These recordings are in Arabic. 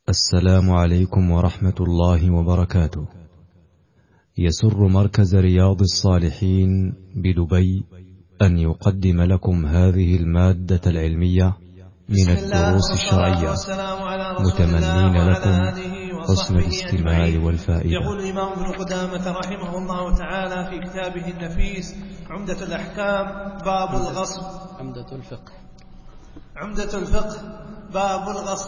السلام عليكم ورحمة الله وبركاته. يسر مركز رياض الصالحين بدبي أن يقدم لكم هذه المادة العلمية من الدروس الشرعية، متمنين لكم حسن الاستماع والفائدة. يقول الإمام ابن قدامة رحمه الله تعالى في كتابه النفيس عمدة الأحكام باب الغصب. عمدة الفقه باب الغصب.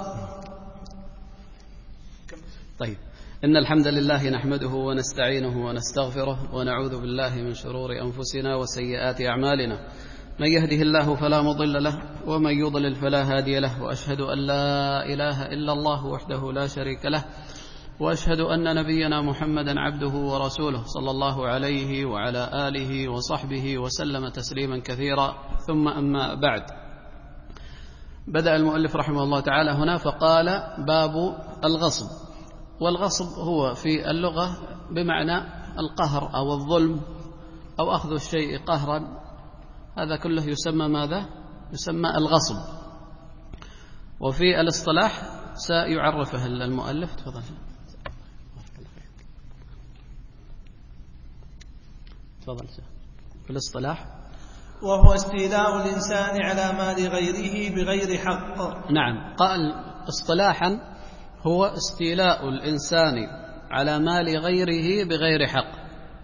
طيب، إن الحمد لله نحمده ونستعينه ونستغفره ونعوذ بالله من شرور أنفسنا وسيئات أعمالنا. من يهده الله فلا مضل له ومن يضلل فلا هادي له، وأشهد أن لا إله إلا الله وحده لا شريك له، وأشهد أن نبينا محمدا عبده ورسوله صلى الله عليه وعلى آله وصحبه وسلم تسليما كثيرا. ثم أما بعد، بدأ المؤلف رحمه الله تعالى هنا فقال باب الغصب. والغصب هو في اللغة بمعنى القهر أو الظلم أو أخذ الشيء قهرا، هذا كله يسمى ماذا؟ يسمى الغصب. وفي الاصطلاح سيعرفه المؤلف. تفضل. في الاصطلاح وهو استيلاء الإنسان على مال غيره بغير حق. نعم، قال اصطلاحا هو استيلاء الإنسان على مال غيره بغير حق.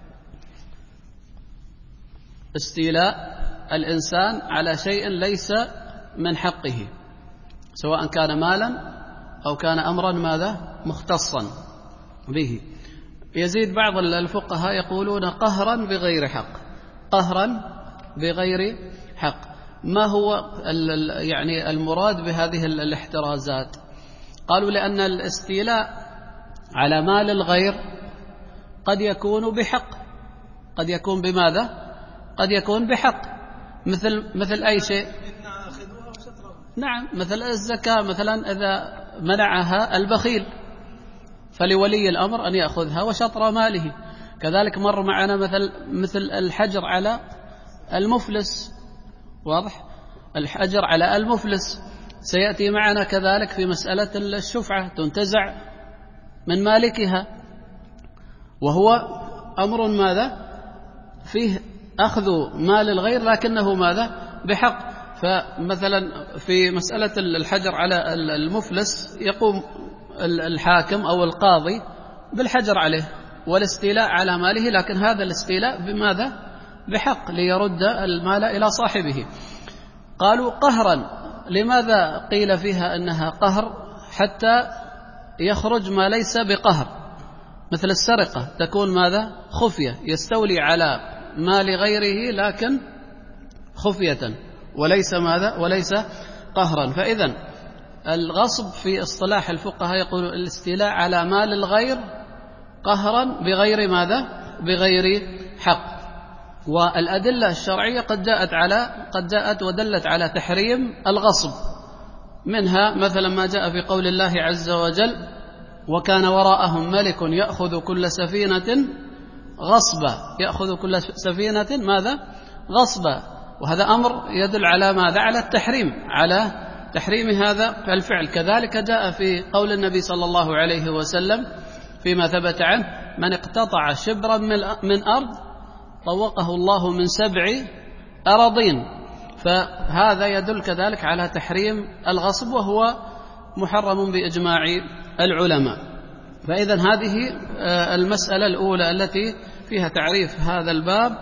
استيلاء الإنسان على شيء ليس من حقه، سواء كان مالا أو كان أمرا ماذا؟ مختصا به. يزيد بعض الفقهاء يقولون قهرا بغير حق. قهرا بغير حق. ما هو يعني المراد بهذه الاحترازات؟ قالوا لأن الاستيلاء على مال الغير قد يكون بحق، قد يكون بماذا؟ قد يكون بحق، مثل أي شيء. نعم، مثل الزكاة مثلا، إذا منعها البخيل فلولي الأمر أن يأخذها وشطر ماله. كذلك مر معنا مثل الحجر على المفلس، واضح؟ الحجر على المفلس سيأتي معنا كذلك في مسألة الشفعة، تنتزع من مالكها، وهو أمر ماذا؟ فيه أخذ مال الغير لكنه ماذا؟ بحق. فمثلا في مسألة الحجر على المفلس يقوم الحاكم أو القاضي بالحجر عليه والاستيلاء على ماله، لكن هذا الاستيلاء بماذا؟ بحق، ليرد المال إلى صاحبه. قالوا قهرا. لماذا قيل فيها أنها قهر؟ حتى يخرج ما ليس بقهر، مثل السرقة تكون ماذا؟ خفية، يستولي على مال غيره لكن خفية، وليس ماذا؟ وليس قهرا. فإذن الغصب في اصطلاح الفقهاء يقول الاستيلاء على مال الغير قهرا بغير ماذا؟ بغير حق. والأدلة الشرعية قد جاءت ودلت على تحريم الغصب. منها مثلا ما جاء في قول الله عز وجل: وكان وراءهم ملك يأخذ كل سفينة غصبا. يأخذ كل سفينة ماذا؟ غصبا. وهذا أمر يدل على ماذا؟ على التحريم، على تحريم هذا الفعل. كذلك جاء في قول النبي صلى الله عليه وسلم فيما ثبت عنه: من اقتطع شبرا من أرض طوقه الله من 7 أراضين. فهذا يدل كذلك على تحريم الغصب، وهو محرم بإجماع العلماء. فإذن هذه المسألة الأولى التي فيها تعريف هذا الباب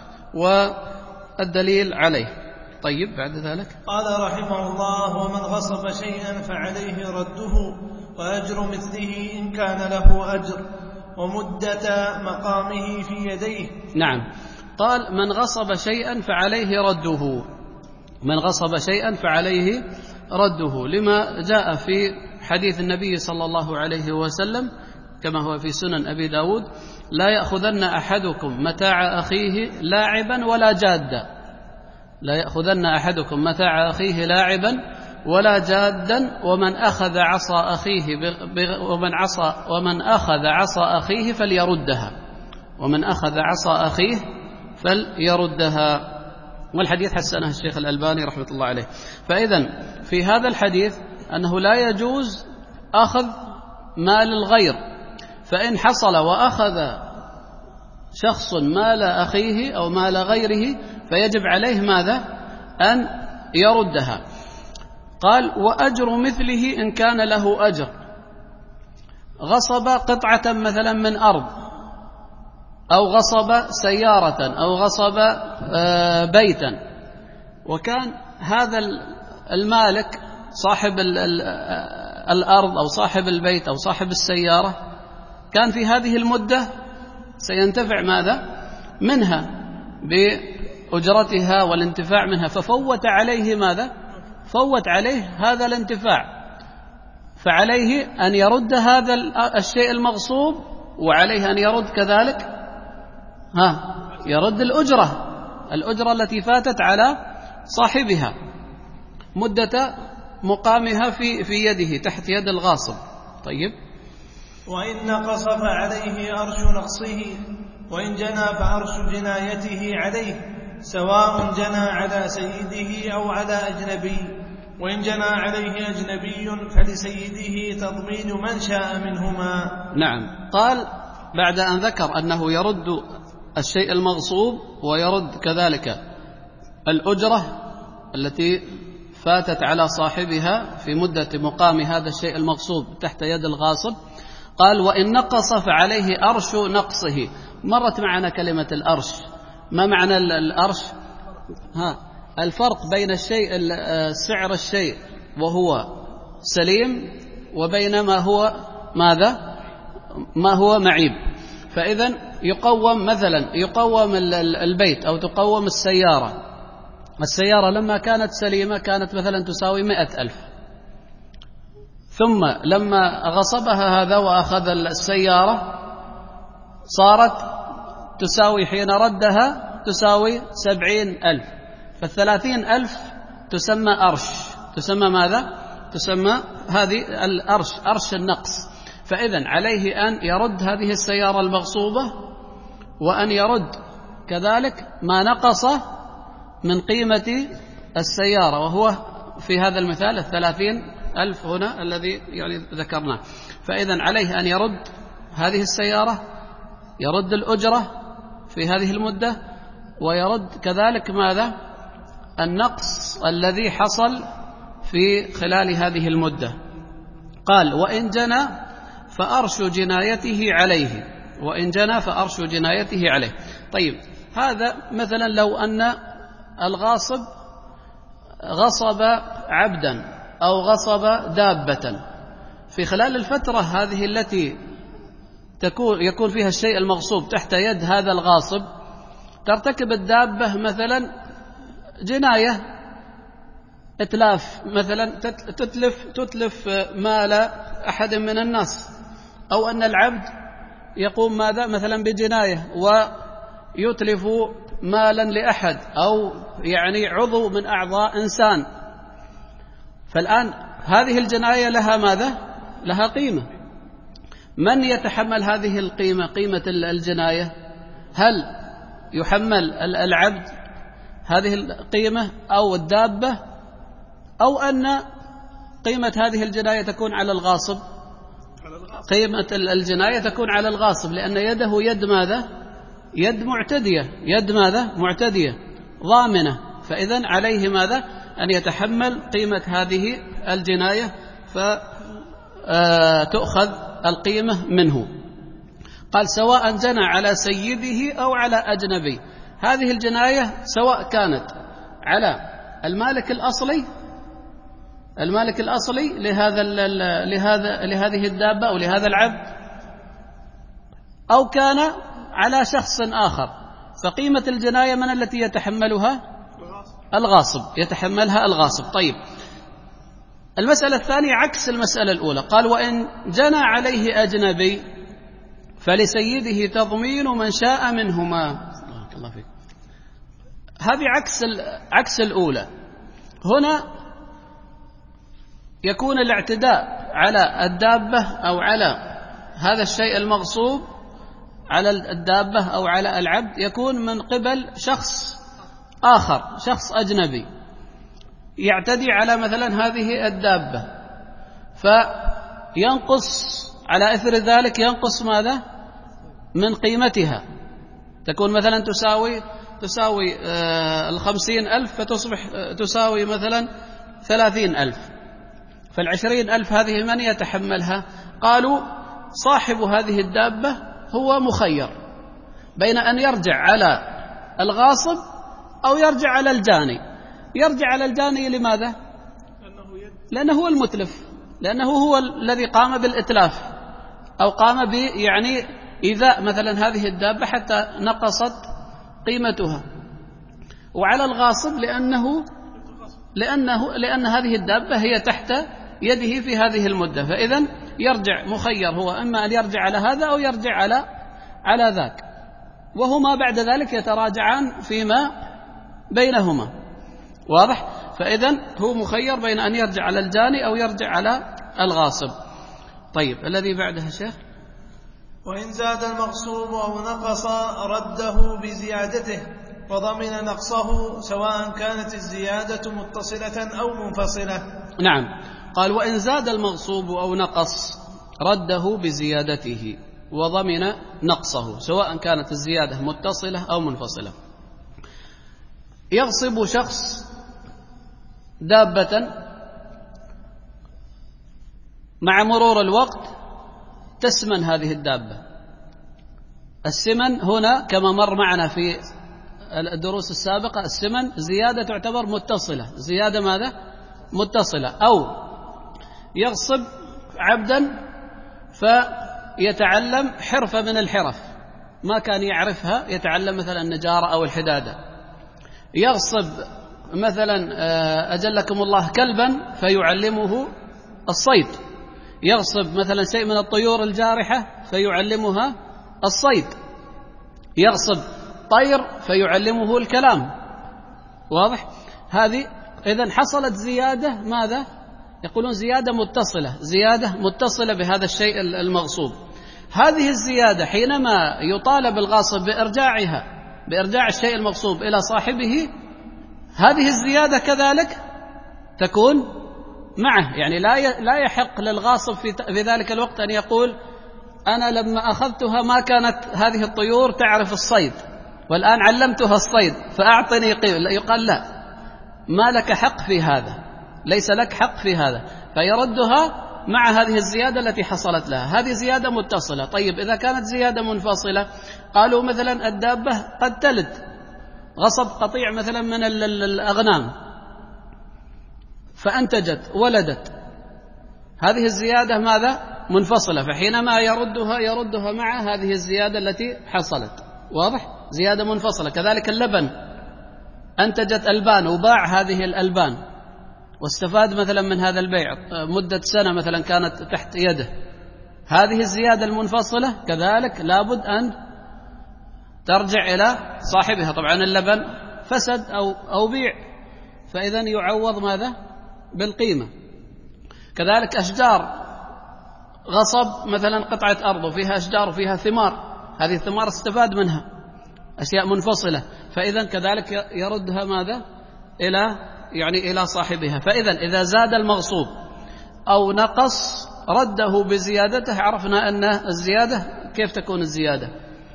والدليل عليه. طيب، بعد ذلك قال رحمه الله: ومن غصب شيئا فعليه رده، وأجر مثله إن كان له أجر، ومدة مقامه في يديه. نعم، قال: من غصب شيئا فعليه رده. من غصب شيئا فعليه رده، لما جاء في حديث النبي صلى الله عليه وسلم كما هو في سنن أبي داود: لا يأخذن أحدكم متاع أخيه لاعبا ولا جادا. لا يأخذن أحدكم متاع أخيه لاعبا ولا جادا، ومن أخذ عصا أخيه فليردها. ومن أخذ عصا أخيه فليردها. والحديث حسنه الشيخ الألباني رحمة الله عليه. فإذن في هذا الحديث أنه لا يجوز أخذ مال الغير، فإن حصل وأخذ شخص مال أخيه أو مال غيره فيجب عليه ماذا؟ أن يردها. قال وأجر مثله إن كان له أجر. غصب قطعة مثلا من أرض، أو غصب سيارة، أو غصب بيتا، وكان هذا المالك صاحب الأرض أو صاحب البيت أو صاحب السيارة كان في هذه المدة سينتفع ماذا؟ منها بأجرتها والانتفاع منها، ففوت عليه ماذا؟ فوت عليه هذا الانتفاع، فعليه أن يرد هذا الشيء المغصوب، وعليه أن يرد كذلك يرد الأجرة التي فاتت على صاحبها مدة مقامها في يده تحت يد الغاصب. طيب. وإن نقص فعليه أرش نقصه، وإن جنى فأرش جنايته عليه، سواء جنى على سيده أو على أجنبي. وإن جنى عليه أجنبي فلسيده تضمين من شاء منهما. نعم. قال بعد أن ذكر أنه يرد الشيء المغصوب ويرد كذلك الأجرة التي فاتت على صاحبها في مدة مقام هذا الشيء المغصوب تحت يد الغاصب، قال وإن نقص فعليه أرش نقصه. مرت معنا كلمة الأرش. ما معنى الأرش؟ الفرق بين الشيء سعر الشيء وهو سليم وبين ما هو ماذا؟ ما هو معيب. فإذا يقوم مثلا البيت أو تقوم السيارة لما كانت سليمة كانت مثلا تساوي 100,000، ثم لما غصبها هذا وأخذ السيارة صارت تساوي حين ردها تساوي 70,000، ف30,000 تسمى أرش. تسمى ماذا؟ تسمى هذه الأرش، أرش النقص. فإذن عليه أن يرد هذه السيارة المغصوبة، وأن يرد كذلك ما نقص من قيمة السيارة، وهو في هذا المثال 30,000 هنا الذي ذكرناه. فإذن عليه أن يرد هذه السيارة، يرد الأجرة في هذه المدة، ويرد كذلك ماذا؟ النقص الذي حصل في خلال هذه المدة. قال وإن جنى فأرش جنايته عليه. وإن جنى فأرش جنايته عليه. طيب، هذا مثلا لو أن الغاصب غصب عبدا أو غصب دابة في خلال الفترة هذه التي يكون فيها الشيء المغصوب تحت يد هذا الغاصب، ترتكب الدابة مثلا جناية إتلاف، مثلا تتلف مال أحد من الناس، أو أن العبد يقوم ماذا مثلا بجناية ويتلف مالا لأحد، أو عضو من أعضاء إنسان. فالآن هذه الجناية لها ماذا؟ لها قيمة. من يتحمل هذه القيمة، قيمة الجناية؟ هل يحمل العبد هذه القيمة أو الدابة، أو أن قيمة هذه الجناية تكون على الغاصب؟ قيمة الجناية تكون على الغاصب، لأن يده يد ماذا؟ يد معتدية. يد ماذا؟ معتدية ضامنة. فإذن عليه ماذا؟ أن يتحمل قيمة هذه الجناية، فتؤخذ القيمة منه. قال سواء جنى على سيده أو على أجنبي. هذه الجناية سواء كانت على المالك الأصلي لهذه الدابة أو لهذا العبد، أو كان على شخص آخر، فقيمة الجناية من التي يتحملها؟ الغاصب، يتحملها الغاصب. طيب، المسألة الثانية عكس المسألة الأولى. قال وإن جنى عليه أجنبي فلسيده تضمين من شاء منهما. الله فيك. هذه عكس الأولى. هنا يكون الاعتداء على الدابة أو على هذا الشيء المغصوب، على الدابة أو على العبد، يكون من قبل شخص آخر، شخص أجنبي يعتدي على مثلا هذه الدابة، فينقص على إثر ذلك ينقص ماذا؟ من قيمتها، تكون مثلا تساوي 50,000 فتصبح تساوي مثلا 30,000، ف20,000 هذه من يتحملها؟ قالوا صاحب هذه الدابة هو مخير بين أن يرجع على الغاصب أو يرجع على الجاني. يرجع على الجاني لماذا؟ لأنه هو المتلف، لأنه هو الذي قام بالإتلاف أو قام يعني إيذاء مثلا هذه الدابة حتى نقصت قيمتها. وعلى الغاصب لأن هذه الدابة هي تحت يده في هذه المدة، فإذن يرجع مخير هو إما أن يرجع على هذا أو يرجع على ذاك، وهما بعد ذلك يتراجعان فيما بينهما. واضح؟ فإذن هو مخير بين أن يرجع على الجاني أو يرجع على الغاصب. طيب الذي بعدها شيخ. وإن زاد المغصوب أو نقص رده بزيادته وضمن نقصه سواء كانت الزيادة متصلة أو منفصلة. نعم، قال وإن زاد المغصوب أو نقص رده بزيادته وضمن نقصه سواء كانت الزيادة متصلة أو منفصلة. يغصب شخص دابة، مع مرور الوقت تسمن هذه الدابة. السمن هنا كما مر معنا في الدروس السابقة، السمن زيادة تعتبر متصلة، زيادة ماذا؟ متصلة. أو يغصب عبدا فيتعلم حرفة من الحرف ما كان يعرفها، يتعلم مثلا النجارة أو الحدادة. يغصب مثلا أجلكم الله كلبا فيعلمه الصيد. يغصب مثلا شيء من الطيور الجارحة فيعلمها الصيد. يغصب طير فيعلمه الكلام. واضح؟ هذه إذن حصلت زيادة ماذا؟ يقولون زيادة متصلة، زيادة متصلة بهذا الشيء المغصوب. هذه الزيادة حينما يطالب الغاصب بإرجاع الشيء المغصوب إلى صاحبه، هذه الزيادة كذلك تكون معه. يعني لا يحق للغاصب في ذلك الوقت أن يقول أنا لما أخذتها ما كانت هذه الطيور تعرف الصيد والآن علمتها الصيد فأعطني قيمة. يقال لا، ما لك حق في هذا، ليس لك حق في هذا، فيردها مع هذه الزيادة التي حصلت لها. هذه زيادة متصلة. طيب إذا كانت زيادة منفصلة، قالوا مثلا الدابة قد تلد، غصب قطيع مثلا من الأغنام فأنتجت ولدت، هذه الزيادة ماذا؟ منفصلة، فحينما يردها مع هذه الزيادة التي حصلت. واضح؟ زيادة منفصلة. كذلك اللبن، أنتجت ألبان وباع هذه الألبان واستفاد مثلا من هذا البيع مدة سنة مثلا كانت تحت يده، هذه الزيادة المنفصلة كذلك لابد أن ترجع إلى صاحبها. طبعا اللبن فسد أو بيع، فإذن يعوض ماذا؟ بالقيمة. كذلك أشجار، غصب مثلا قطعة أرض وفيها أشجار وفيها ثمار، هذه الثمار استفاد منها، أشياء منفصلة، فإذن كذلك يردها ماذا؟ إلى صاحبها. فإذن إذا زاد المغصوب أو نقص رده بزيادته. عرفنا أن الزيادة كيف تكون الزيادة؟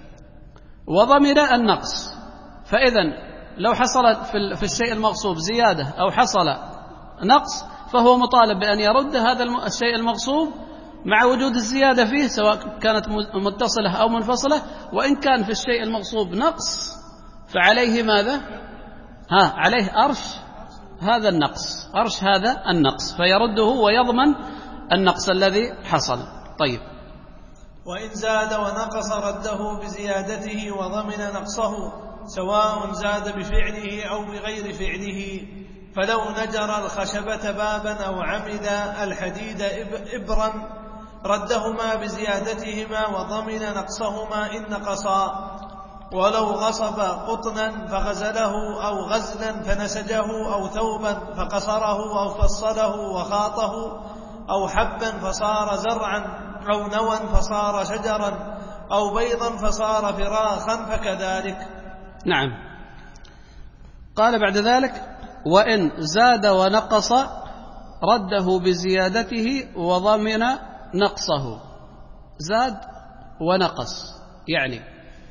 وضمن النقص. فإذن لو حصلت في الشيء المغصوب زيادة أو حصل نقص، فهو مطالب بأن يرد هذا الشيء المغصوب مع وجود الزيادة فيه، سواء كانت متصلة أو منفصلة. وإن كان في الشيء المغصوب نقص فعليه ماذا؟ عليه أرش هذا النقص، أرش هذا النقص، فيرده ويضمن النقص الذي حصل. طيب. وإن زاد ونقص رده بزيادته وضمن نقصه سواء زاد بفعله أو بغير فعله. فلو نجر الخشبة بابا أو عمد الحديد إبرا ردهما بزيادتهما وضمن نقصهما إن نقصا. ولو غصب قطنا فغزله أو غزلا فنسجه أو ثوبا فقصره أو فصله وخاطه أو حبا فصار زرعا أو نوى فصار شجرا أو بيضا فصار فراخا فكذلك. نعم. قال بعد ذلك وإن زاد ونقص رده بزيادته وضمن نقصه. زاد ونقص، يعني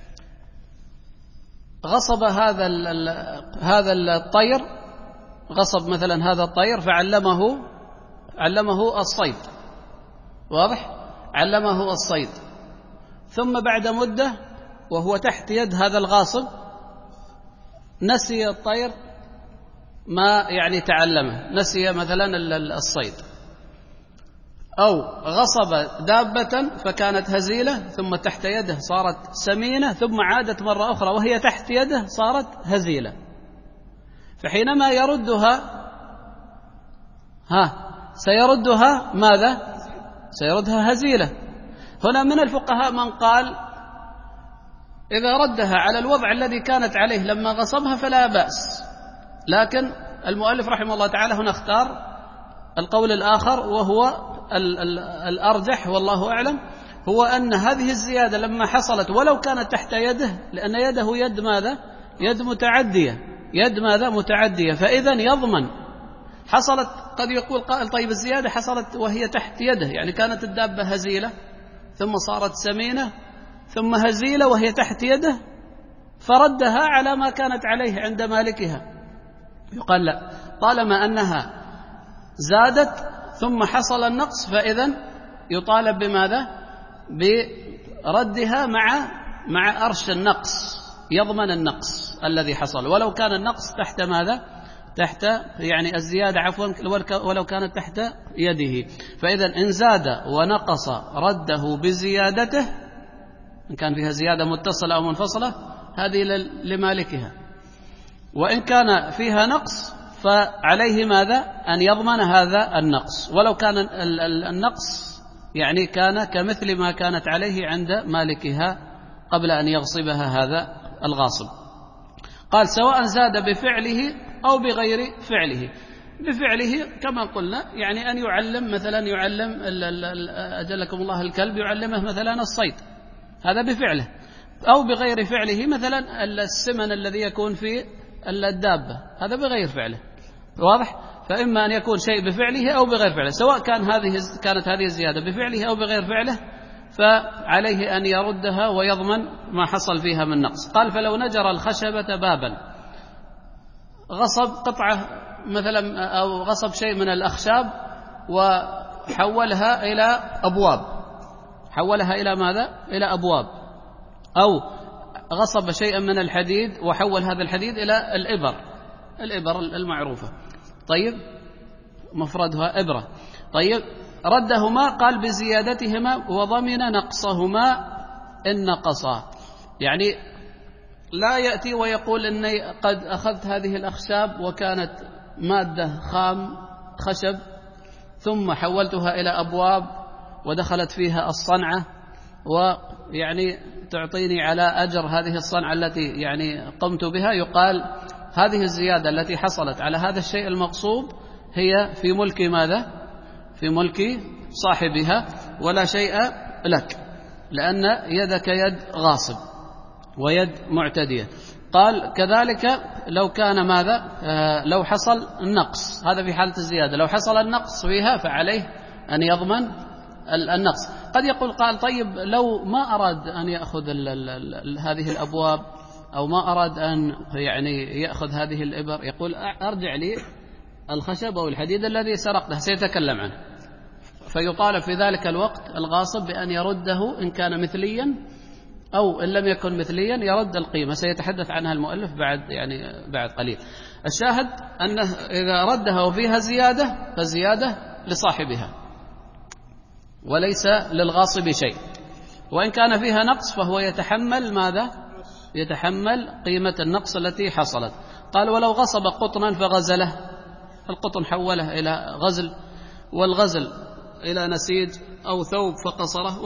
غصب هذا الطير، غصب مثلا هذا الطير فعلمه الصيد، واضح؟ علمه الصيد، ثم بعد مدة وهو تحت يد هذا الغاصب نسي الطير ما يعني تعلمه، نسي مثلا الصيد، أو غصب دابة فكانت هزيلة ثم تحت يده صارت سمينة، ثم عادت مرة أخرى وهي تحت يده صارت هزيلة، فحينما يردها سيردها ماذا؟ سيردها هزيلة. هنا من الفقهاء من قال إذا ردها على الوضع الذي كانت عليه لما غصبها فلا بأس، لكن المؤلف رحمه الله تعالى هنا اختار القول الآخر وهو الأرجح والله أعلم، هو أن هذه الزيادة لما حصلت ولو كانت تحت يده، لأن يده يد ماذا؟ يد متعدية، يد ماذا؟ متعدية، فإذا يضمن. حصلت، قد يقول قائل طيب الزيادة حصلت وهي تحت يده، يعني كانت الدابة هزيلة ثم صارت سمينة ثم هزيلة وهي تحت يده فردها على ما كانت عليه عند مالكها، يقال لا، طالما أنها زادت ثم حصل النقص فإذن يطالب بماذا؟ بردها مع أرش النقص، يضمن النقص الذي حصل ولو كان النقص تحت ماذا؟ تحت يعني الزيادة عفوا ولو كانت تحت يده. فإذا إن زاد ونقص رده بزيادته، إن كان فيها زيادة متصلة أو منفصلة هذه لمالكها، وإن كان فيها نقص فعليه ماذا؟ أن يضمن هذا النقص، ولو كان النقص يعني كان كمثل ما كانت عليه عند مالكها قبل أن يغصبها هذا الغاصب. قال سواء زاد بفعله أو بغير فعله. بفعله كما قلنا يعني أن يعلم مثلا، يعلم أجلكم الله الكلب يعلمه مثلا الصيد، هذا بفعله، أو بغير فعله مثلا السمن الذي يكون في الدابة، هذا بغير فعله، واضح؟ فإما أن يكون شيء بفعله أو بغير فعله، سواء كانت هذه الزيادة بفعله أو بغير فعله فعليه أن يردها ويضمن ما حصل فيها من نقص. قال فلو نجر الخشبة بابا، غصب قطعة مثلا أو غصب شيء من الأخشاب وحولها إلى أبواب، حولها إلى ماذا؟ إلى أبواب، أو غصب شيئا من الحديد وحول هذا الحديد إلى الإبر المعروفة، طيب مفردها إبرة، طيب ردهما قال بزيادتهما وضمن نقصهما إن نقصا، يعني لا يأتي ويقول إني قد أخذت هذه الأخشاب وكانت مادة خام خشب ثم حولتها إلى أبواب ودخلت فيها الصنعة ويعني تعطيني على أجر هذه الصنعة التي يعني قمت بها، يقال هذه الزيادة التي حصلت على هذا الشيء المغصوب هي في ملك ماذا؟ في ملك صاحبها ولا شيء لك، لأن يدك يد غاصب ويد معتدية. قال كذلك لو كان ماذا؟ لو حصل النقص، هذا في حالة الزيادة، لو حصل النقص فيها فعليه أن يضمن النقص. قد يقول قال طيب لو ما أراد أن يأخذ هذه الأبواب أو ما أراد أن يعني يأخذ هذه الإبر، يقول أرجع لي الخشب أو الحديد الذي سرقته، سيتكلم عنه، فيطالب في ذلك الوقت الغاصب بأن يرده إن كان مثليا، أو إن لم يكن مثليا يرد القيمة، سيتحدث عنها المؤلف بعد قليل. الشاهد أنه إذا ردها وفيها زيادة فالزيادة لصاحبها وليس للغاصب شيء، وإن كان فيها نقص فهو يتحمل ماذا؟ يتحمل قيمة النقص التي حصلت. قال ولو غصب قطنا فغزله، القطن حوله إلى غزل، والغزل إلى نسيج أو ثوب فقصره،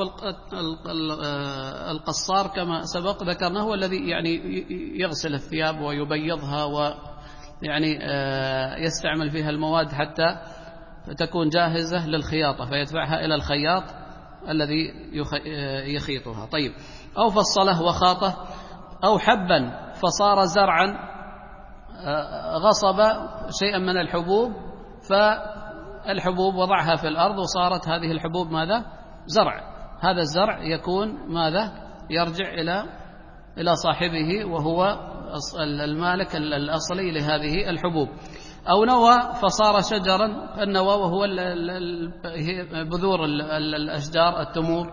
والقصار كما سبق ذكرنا هو الذي يعني يغسل الثياب ويبيضها ويعني يستعمل فيها المواد حتى تكون جاهزة للخياطة فيدفعها إلى الخياط الذي يخيطها. طيب أو فصله وخاطه، أو حبا فصار زرعا، غصب شيئا من الحبوب فالحبوب وضعها في الأرض وصارت هذه الحبوب ماذا؟ زرع، هذا الزرع يكون ماذا؟ يرجع إلى صاحبه وهو المالك الأصلي لهذه الحبوب. أو نوى فصار شجرا، النوى وهو بذور الأشجار التمور،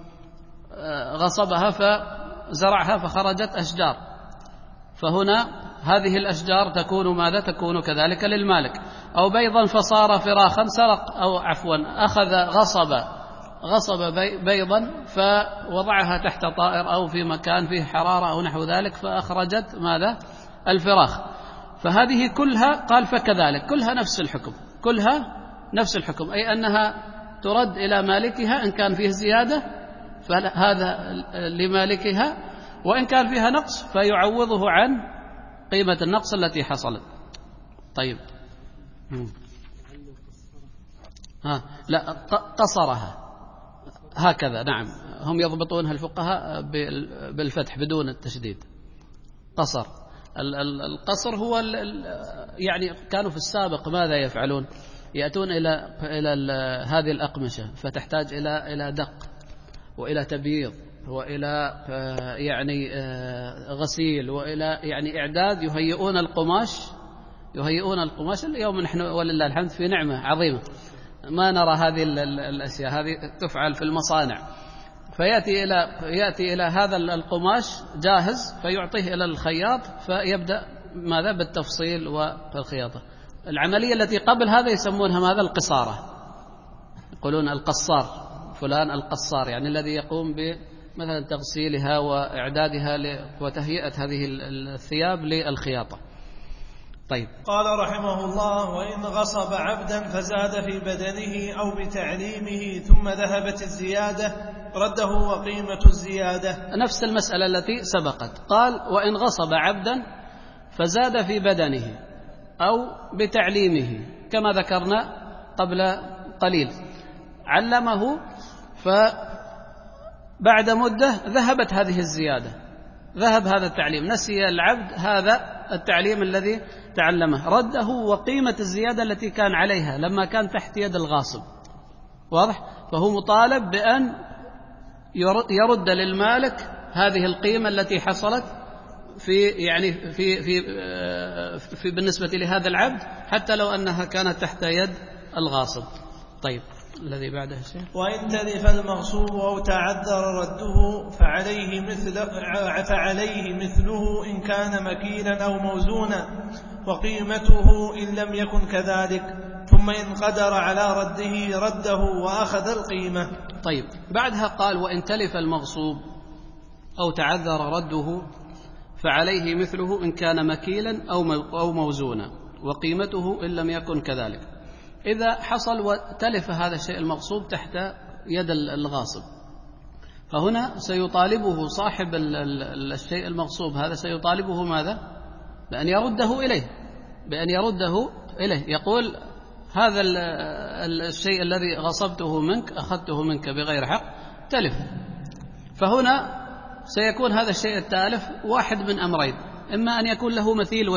غصبها فزرعها فخرجت أشجار، فهنا هذه الأشجار تكون ماذا؟ تكون كذلك للمالك. أو بيضا فصار فراخا، سرق أو عفوا غصب بيضا فوضعها تحت طائر أو في مكان فيه حرارة أو نحو ذلك فأخرجت ماذا؟ الفراخ. فهذه كلها قال فكذلك كلها نفس الحكم، كلها نفس الحكم، أي أنها ترد إلى مالكها إن كان فيه زيادة فهذا لمالكها، وإن كان فيها نقص فيعوضه عن قيمة النقص التي حصلت. طيب لا قصرها هكذا، نعم هم يضبطونها الفقهاء بالفتح بدون التشديد. قصر، القصر هو يعني كانوا في السابق ماذا يفعلون؟ يأتون إلى هذه الأقمشة فتحتاج إلى دق وإلى تبييض وإلى يعني غسيل وإلى يعني إعداد، يهيئون القماش. اليوم نحن ولله الحمد في نعمة عظيمة ما نرى هذه الأشياء، هذه تفعل في المصانع. فيأتي إلى هذا القماش جاهز فيعطيه إلى الخياط فيبدأ ماذا؟ بالتفصيل والخياطة. العملية التي قبل هذا يسمونها ماذا؟ القصارة، يقولون القصار، فلان القصار، يعني الذي يقوم بمثلا تغسيلها وإعدادها وتهيئة هذه الثياب للخياطة. طيب قال رحمه الله: وإن غصب عبدا فزاد في بدنه أو بتعليمه ثم ذهبت الزيادة رده وقيمة الزيادة. نفس المسألة التي سبقت، قال وإن غصب عبدا فزاد في بدنه أو بتعليمه كما ذكرنا قبل قليل، علمه فبعد مدة ذهبت هذه الزيادة، ذهب هذا التعليم، نسي العبد هذا التعليم الذي تعلمه، رده وقيمة الزيادة التي كان عليها لما كان تحت يد الغاصب. واضح؟ فهو مطالب بأن يرد للمالك هذه القيمة التي حصلت في بالنسبة لهذا العبد حتى لو أنها كانت تحت يد الغاصب. طيب الذي بعده شيء: وإن تلف المغصوب أو تعذر رده فعليه مثله إن كان مكيلا أو موزونا، وقيمته إن لم يكن كذلك، ثم إن قدر على رده وأخذ القيمة. طيب بعدها قال: وإن تلف المغصوب أو تعذر رده فعليه مثله إن كان مكيلا أو موزونا، وقيمته إن لم يكن كذلك. إذا حصل وتلف هذا الشيء المغصوب تحت يد الغاصب، فهنا سيطالبه صاحب الشيء المغصوب هذا، سيطالبه ماذا؟ بأن يرده إليه، يقول هذا الشيء الذي غصبته منك أخذته منك بغير حق تلف. فهنا سيكون هذا الشيء التالف واحد من أمرين: إما أن يكون له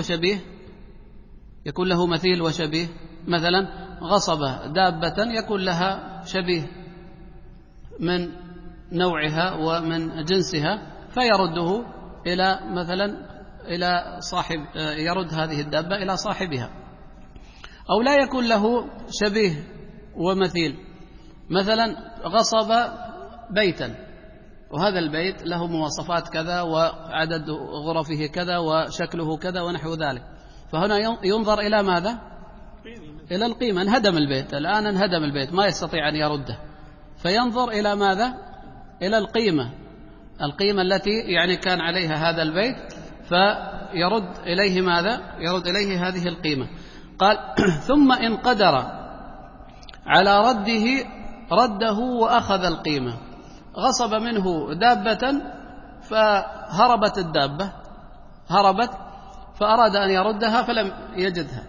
مثيل وشبيه، مثلا غصب دابة يكون لها شبيه من نوعها ومن جنسها فيرده إلى مثلا إلى صاحب، يرد هذه الدابة إلى صاحبها. أو لا يكون له شبيه ومثيل، مثلا غصب بيتا وهذا البيت له مواصفات كذا وعدد غرفه كذا وشكله كذا ونحو ذلك، فهنا ينظر إلى ماذا؟ إلى القيمة. انهدم البيت ما يستطيع أن يرده، فينظر إلى ماذا؟ إلى القيمة التي يعني كان عليها هذا البيت، فيرد إليه ماذا؟ يرد إليه هذه القيمة. قال: ثم إن قدر على رده وأخذ القيمة. غصب منه دابة فهربت الدابة، فأراد أن يردها فلم يجدها،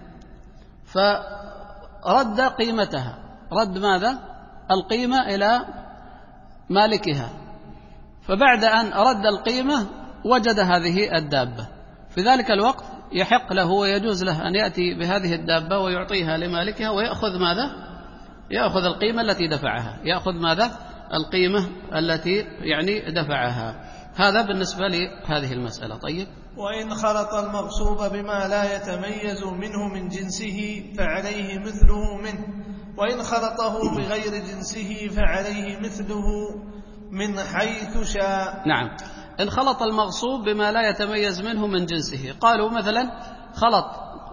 فرد قيمتها، رد ماذا؟ القيمة إلى مالكها. فبعد أن رد القيمة وجد هذه الدابة، في ذلك الوقت يحق له ويجوز له أن يأتي بهذه الدابة ويعطيها لمالكها ويأخذ ماذا؟ يأخذ القيمة التي دفعها، يأخذ ماذا؟ القيمة التي يعني دفعها. هذا بالنسبة لهذه المسألة. طيب. وإن خلط المغصوب بما لا يتميز منه من جنسه فعليه مثله منه، وإن خلطه بغير جنسه فعليه مثله من حيث شاء. نعم. إن خلط المغصوب بما لا يتميز منه من جنسه، قالوا مثلا خلط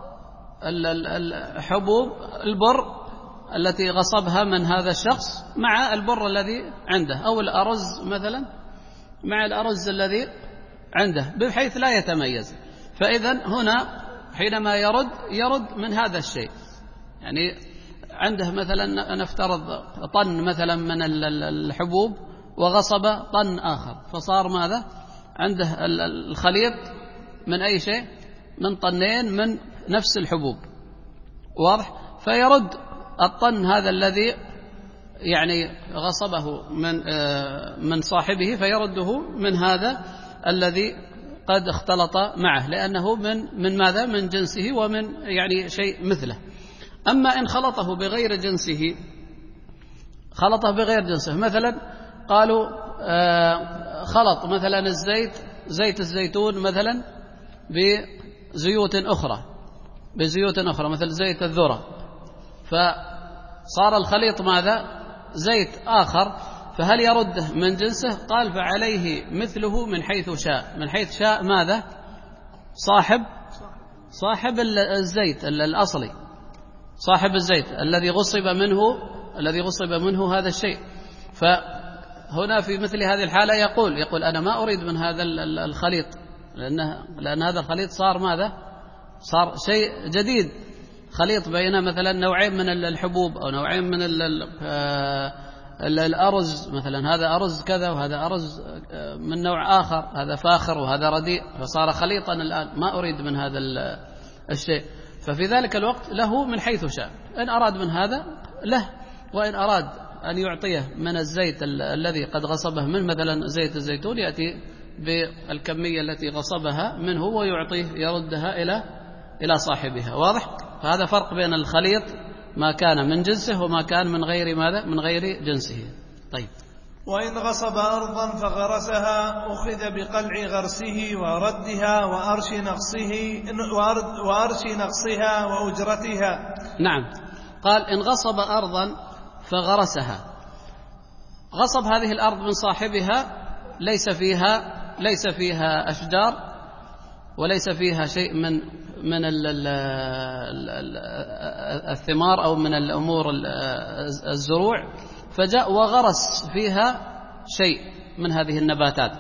الحبوب البر التي غصبها من هذا الشخص مع البر الذي عنده، أو الأرز مثلا مع الأرز الذي عنده، بحيث لا يتميز. فإذا هنا حينما يرد من هذا الشيء، يعني عنده مثلا نفترض طن مثلا من الحبوب وغصب طن آخر، فصار ماذا عنده الخليط من أي شيء؟ من طنين من نفس الحبوب، واضح؟ فيرد الطن هذا الذي يعني غصبه من صاحبه، فيرده من هذا الذي قد اختلط معه، لأنه من ماذا؟ من جنسه ومن يعني شيء مثله. أما إن خلطه بغير جنسه، مثلا قالوا خلط مثلا زيت الزيتون مثلا بزيوت أخرى مثل زيت الذرة، فصار الخليط ماذا؟ زيت آخر، فهل يرده من جنسه؟ قال فعليه مثله من حيث شاء. من حيث شاء ماذا؟ صاحب الزيت الأصلي، صاحب الزيت الذي غصب منه هذا الشيء. فهنا في مثل هذه الحالة يقول أنا ما أريد من هذا الخليط، لأن هذا الخليط صار ماذا؟ صار شيء جديد، خليط بين مثلا نوعين من الحبوب أو نوعين من الأرز، مثلا هذا أرز كذا وهذا أرز من نوع آخر، هذا فاخر وهذا رديء، فصار خليطا الآن، ما أريد من هذا الشيء. ففي ذلك الوقت له من حيث شاء، إن أراد من هذا له، وإن أراد أن يعطيه من الزيت الذي قد غصبه من مثلا زيت الزيتون يأتي بالكمية التي غصبها منه ويعطيه، يردها إلى صاحبها. واضح؟ فهذا فرق بين الخليط ما كان من جنسه وما كان من غير ماذا؟ من غير جنسه. طيب. وإن غصب أرضا فغرسها أخذ بقلع غرسه وردها وأرش نقصها وأجرتها. نعم. قال إن غصب أرضا فغرسها، غصب هذه الأرض من صاحبها، ليس فيها أشجار وليس فيها شيء من الثمار أو من الأمور الزروع، فجاء وغرس فيها شيء من هذه النباتات،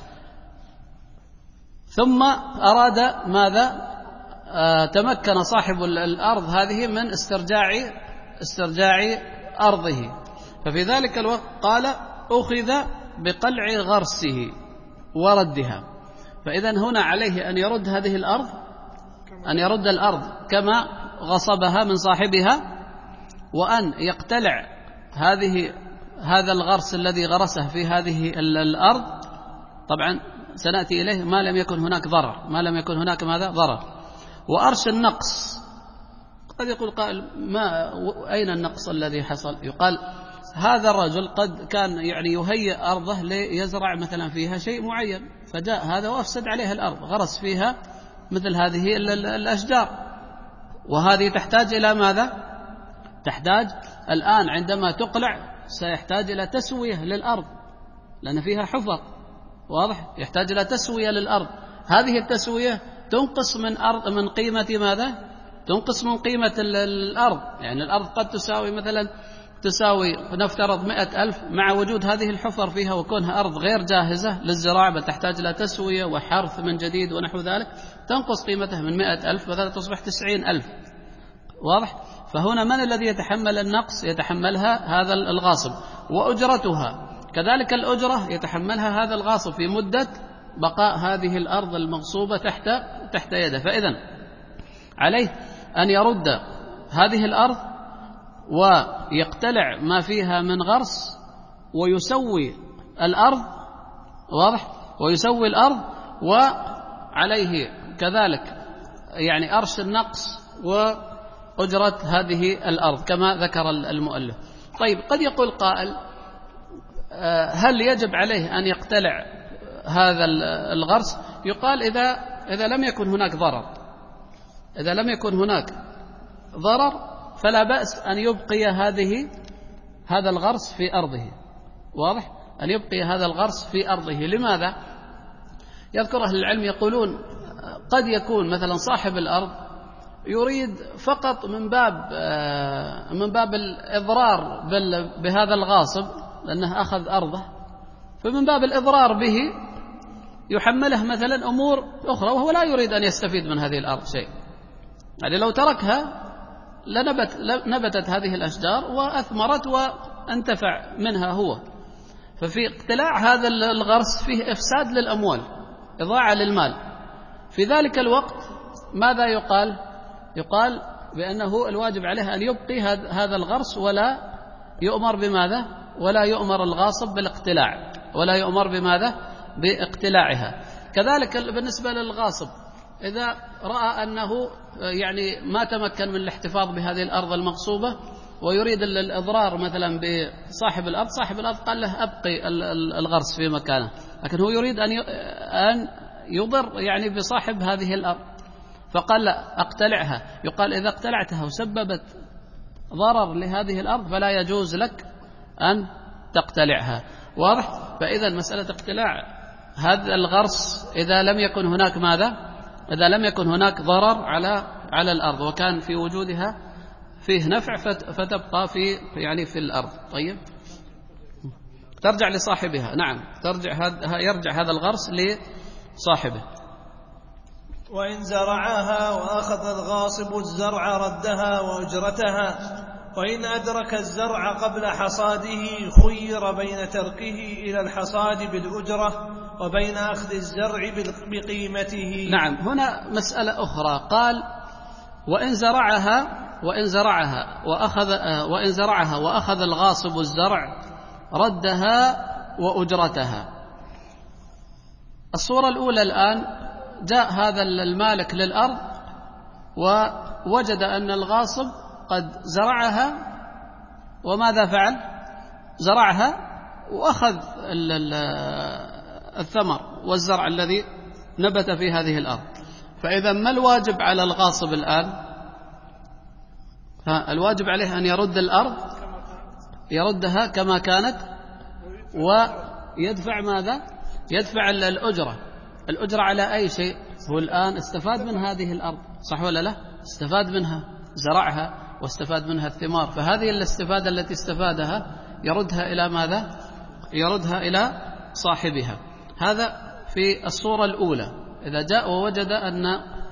ثم أراد ماذا؟ تمكن صاحب الأرض هذه من استرجاع أرضه، ففي ذلك الوقت قال أخذ بقلع غرسه وردها. فإذا هنا عليه أن يرد هذه الأرض، أن يرد الأرض كما غصبها من صاحبها، وأن يقتلع هذا الغرس الذي غرسه في هذه الأرض. طبعا سنأتي إليه ما لم يكن هناك ضرر، ما لم يكن هناك ماذا؟ ضرر. وأرش النقص، قد يقول قائل أين النقص الذي حصل؟ يقال هذا الرجل قد كان يعني يهيئ أرضه ليزرع مثلا فيها شيء معين، فجاء هذا وأفسد عليها الأرض، غرس فيها مثل هذه الأشجار، وهذه تحتاج إلى ماذا؟ تحتاج الآن عندما تقلع سيحتاج إلى تسوية للأرض، لأن فيها حفر، واضح؟ يحتاج إلى تسوية للأرض. هذه التسوية تنقص من قيمة ماذا؟ تنقص من قيمة الأرض. يعني الأرض قد تساوي نفترض 100,000، مع وجود هذه الحفر فيها وكونها أرض غير جاهزة للزراعة، بل تحتاج إلى تسوية وحرث من جديد ونحو ذلك، تنقص قيمتها من 100,000 مثلا تصبح 90,000. واضح؟ فهنا من الذي يتحمل النقص؟ يتحملها هذا الغاصب. وأجرتها كذلك، الأجرة يتحملها هذا الغاصب في مدة بقاء هذه الأرض المغصوبة تحت يده. فإذن عليه أن يرد هذه الأرض ويقتلع ما فيها من غرس ويسوي الأرض، واضح؟ ويسوي الأرض، وعليه كذلك يعني أرش النقص وأجرة هذه الأرض كما ذكر المؤلف. طيب، قد يقول قائل هل يجب عليه أن يقتلع هذا الغرس؟ يقال إذا لم يكن هناك ضرر، إذا لم يكن هناك ضرر فلا بأس أن يبقي هذا الغرس في أرضه. واضح؟ أن يبقي هذا الغرس في أرضه. لماذا؟ يذكر أهل العلم يقولون قد يكون مثلا صاحب الأرض يريد فقط من باب الإضرار بهذا الغاصب، لأنه أخذ أرضه، فمن باب الإضرار به يحمله مثلا أمور أخرى وهو لا يريد أن يستفيد من هذه الأرض شيء. يعني لو تركها لنبتت هذه الأشجار وأثمرت وانتفع منها هو. ففي اقتلاع هذا الغرس فيه إفساد للأموال، إضاعة للمال. في ذلك الوقت ماذا يقال؟ يقال بأنه الواجب عليه أن يبقي هذا الغرس ولا يؤمر بماذا؟ ولا يؤمر الغاصب بالاقتلاع، ولا يؤمر بماذا؟ باقتلاعها. كذلك بالنسبة للغاصب إذا رأى أنه يعني ما تمكن من الاحتفاظ بهذه الأرض المغصوبة ويريد الإضرار مثلا بصاحب الأرض، صاحب الأرض قال له أبقي الغرس في مكانه، لكن هو يريد أن يضر يعني بصاحب هذه الأرض، فقال لا أقتلعها. يقال إذا اقتلعتها وسببت ضرر لهذه الأرض فلا يجوز لك أن تقتلعها. واضح؟ فإذا مسألة اقتلاع هذا الغرس إذا لم يكن هناك ماذا؟ إذا لم يكن هناك ضرر على الأرض وكان في وجودها فيه نفع فتبقى في الأرض. طيب، ترجع لصاحبها. نعم، يرجع هذا الغرس لصاحبه. وإن زرعها وأخذ الغاصب الزرع ردها وأجرتها، وإن أدرك الزرع قبل حصاده خير بين تركه إلى الحصاد بالأجرة وبين أخذ الزرع بقيمته. نعم، هنا مسألة أخرى. قال وإن زرعها وأخذ الغاصب الزرع ردها وأجرتها. الصورة الأولى الآن جاء هذا المالك للأرض ووجد أن الغاصب قد زرعها، وماذا فعل؟ زرعها وأخذ الثمر والزرع الذي نبت في هذه الأرض. فإذا ما الواجب على الغاصب الآن؟ الواجب عليه أن يرد الأرض، يردها كما كانت، ويدفع ماذا؟ يدفع الأجرة على أي شيء؟ هو الآن استفاد من هذه الأرض، صح ولا لا؟ استفاد منها، زرعها واستفاد منها الثمار، فهذه الاستفادة التي استفادها يردها إلى ماذا؟ يردها إلى صاحبها. هذا في الصورة الأولى، إذا جاء ووجد أن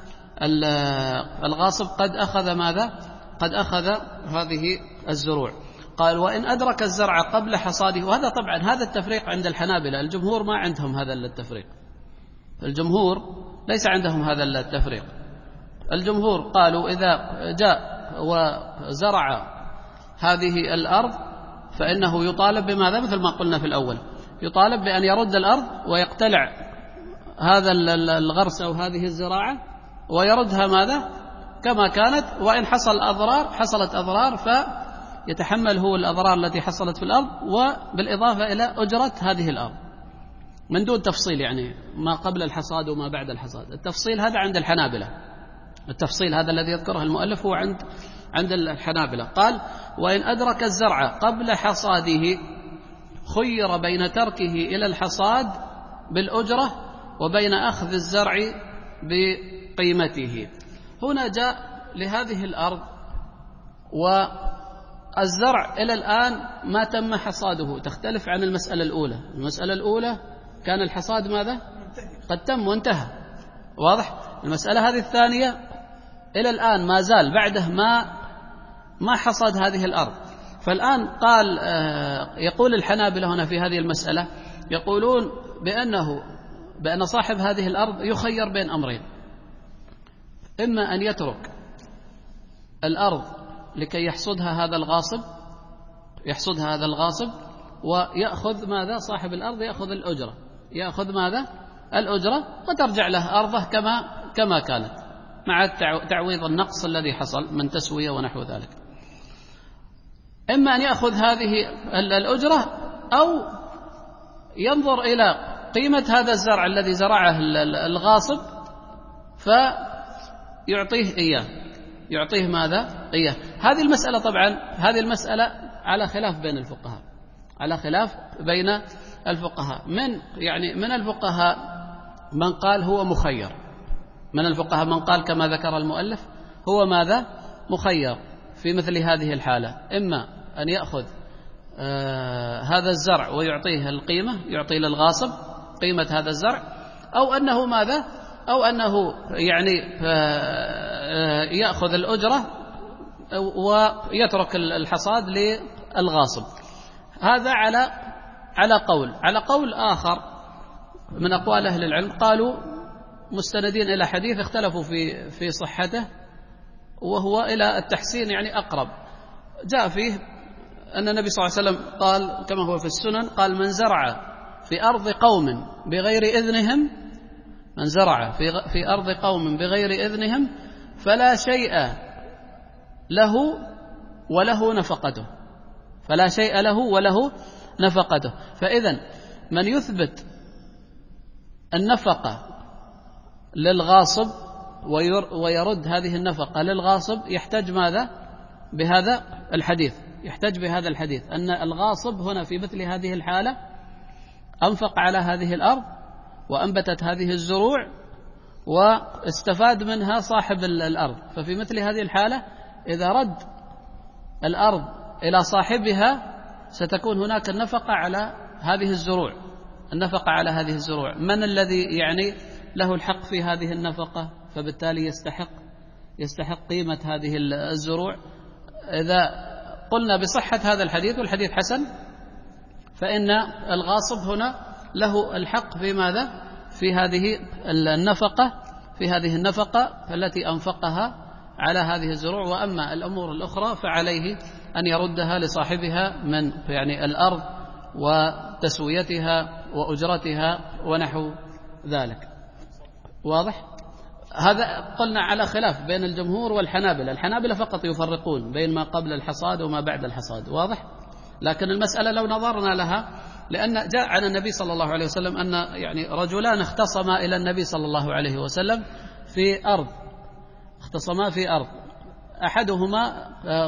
الغاصب قد أخذ ماذا؟ قد أخذ هذه الزروع. قال وإن أدرك الزرع قبل حصاده، وهذا طبعا هذا التفريق عند الحنابلة، الجمهور ما عندهم هذا التفريق، الجمهور ليس عندهم هذا التفريق. الجمهور قالوا إذا جاء وزرع هذه الأرض فإنه يطالب بماذا؟ مثل ما قلنا في الأول، يطالب بأن يرد الأرض ويقتلع هذا الغرس أو هذه الزراعة ويردها ماذا؟ كما كانت، وإن حصلت أضرار فيتحمل هو الأضرار التي حصلت في الأرض، وبالإضافة إلى أجرة هذه الأرض من دون تفصيل، يعني ما قبل الحصاد وما بعد الحصاد. التفصيل هذا عند الحنابلة، التفصيل هذا الذي يذكره المؤلف هو عند الحنابلة. قال وإن أدرك الزرع قبل حصاده خير بين تركه إلى الحصاد بالأجرة وبين أخذ الزرع بقيمته. هنا جاء لهذه الأرض والزرع إلى الآن ما تم حصاده، تختلف عن المسألة الأولى. المسألة الأولى كان الحصاد ماذا؟ قد تم وانتهى، واضح؟ المسألة هذه الثانية إلى الآن ما زال بعده ما حصد هذه الأرض. فالآن قال يقول الحنابلة هنا في هذه المسألة، يقولون بأن صاحب هذه الأرض يخير بين أمرين: إما أن يترك الأرض لكي يحصدها هذا الغاصب ويأخذ ماذا؟ صاحب الأرض يأخذ الأجرة، يأخذ ماذا؟ الأجرة، وترجع له أرضه كما كانت مع تعويض النقص الذي حصل من تسوية ونحو ذلك. إما أن يأخذ هذه الأجرة أو ينظر إلى قيمة هذا الزرع الذي زرعه الغاصب فيعطيه إياه، يعطيه ماذا؟ إياه. هذه المسألة طبعا هذه المسألة على خلاف بين الفقهاء، على خلاف بين الفقهاء. من الفقهاء من قال هو مخير، من الفقهاء من قال كما ذكر المؤلف هو ماذا؟ مخير في مثل هذه الحالة، إما أن يأخذ هذا الزرع ويعطيه القيمة، يعطي للغاصب قيمة هذا الزرع، أو أنه ماذا؟ أو أنه يعني يأخذ الأجرة ويترك الحصاد للغاصب. هذا على قول آخر من أقوال أهل العلم، قالوا مستندين إلى حديث اختلفوا في صحته، وهو إلى التحسين يعني أقرب. جاء فيه أن النبي صلى الله عليه وسلم قال كما هو في السنن، قال من زرع في أرض قوم بغير إذنهم، من زرع في أرض قوم بغير إذنهم فلا شيء له وله نفقته، فلا شيء له وله نفقته. فإذن من يثبت النفقة للغاصب ويرد هذه النفقة للغاصب يحتاج ماذا؟ بهذا الحديث، يحتاج بهذا الحديث أن الغاصب هنا في مثل هذه الحالة أنفق على هذه الأرض وأنبتت هذه الزروع واستفاد منها صاحب الأرض، ففي مثل هذه الحالة إذا رد الأرض إلى صاحبها ستكون هناك النفقة على هذه الزروع، النفقة على هذه الزروع. من الذي يعني له الحق في هذه النفقة؟ فبالتالي يستحق قيمة هذه الزروع. إذا قلنا بصحة هذا الحديث والحديث حسن، فإن الغاصب هنا له الحق في ماذا؟ في هذه النفقة، في هذه النفقة التي أنفقها على هذه الزروع. وأما الأمور الأخرى فعليه أن يردها لصاحبها من يعني الأرض وتسويتها وأجرتها ونحو ذلك. واضح؟ هذا قلنا على خلاف بين الجمهور والحنابلة. الحنابلة فقط يفرقون بين ما قبل الحصاد وما بعد الحصاد. واضح؟ لكن المسألة لو نظرنا لها، لأن جاء عن النبي صلى الله عليه وسلم أن يعني رجلان اختصما إلى النبي صلى الله عليه وسلم في أرض، اختصما في أرض، أحدهما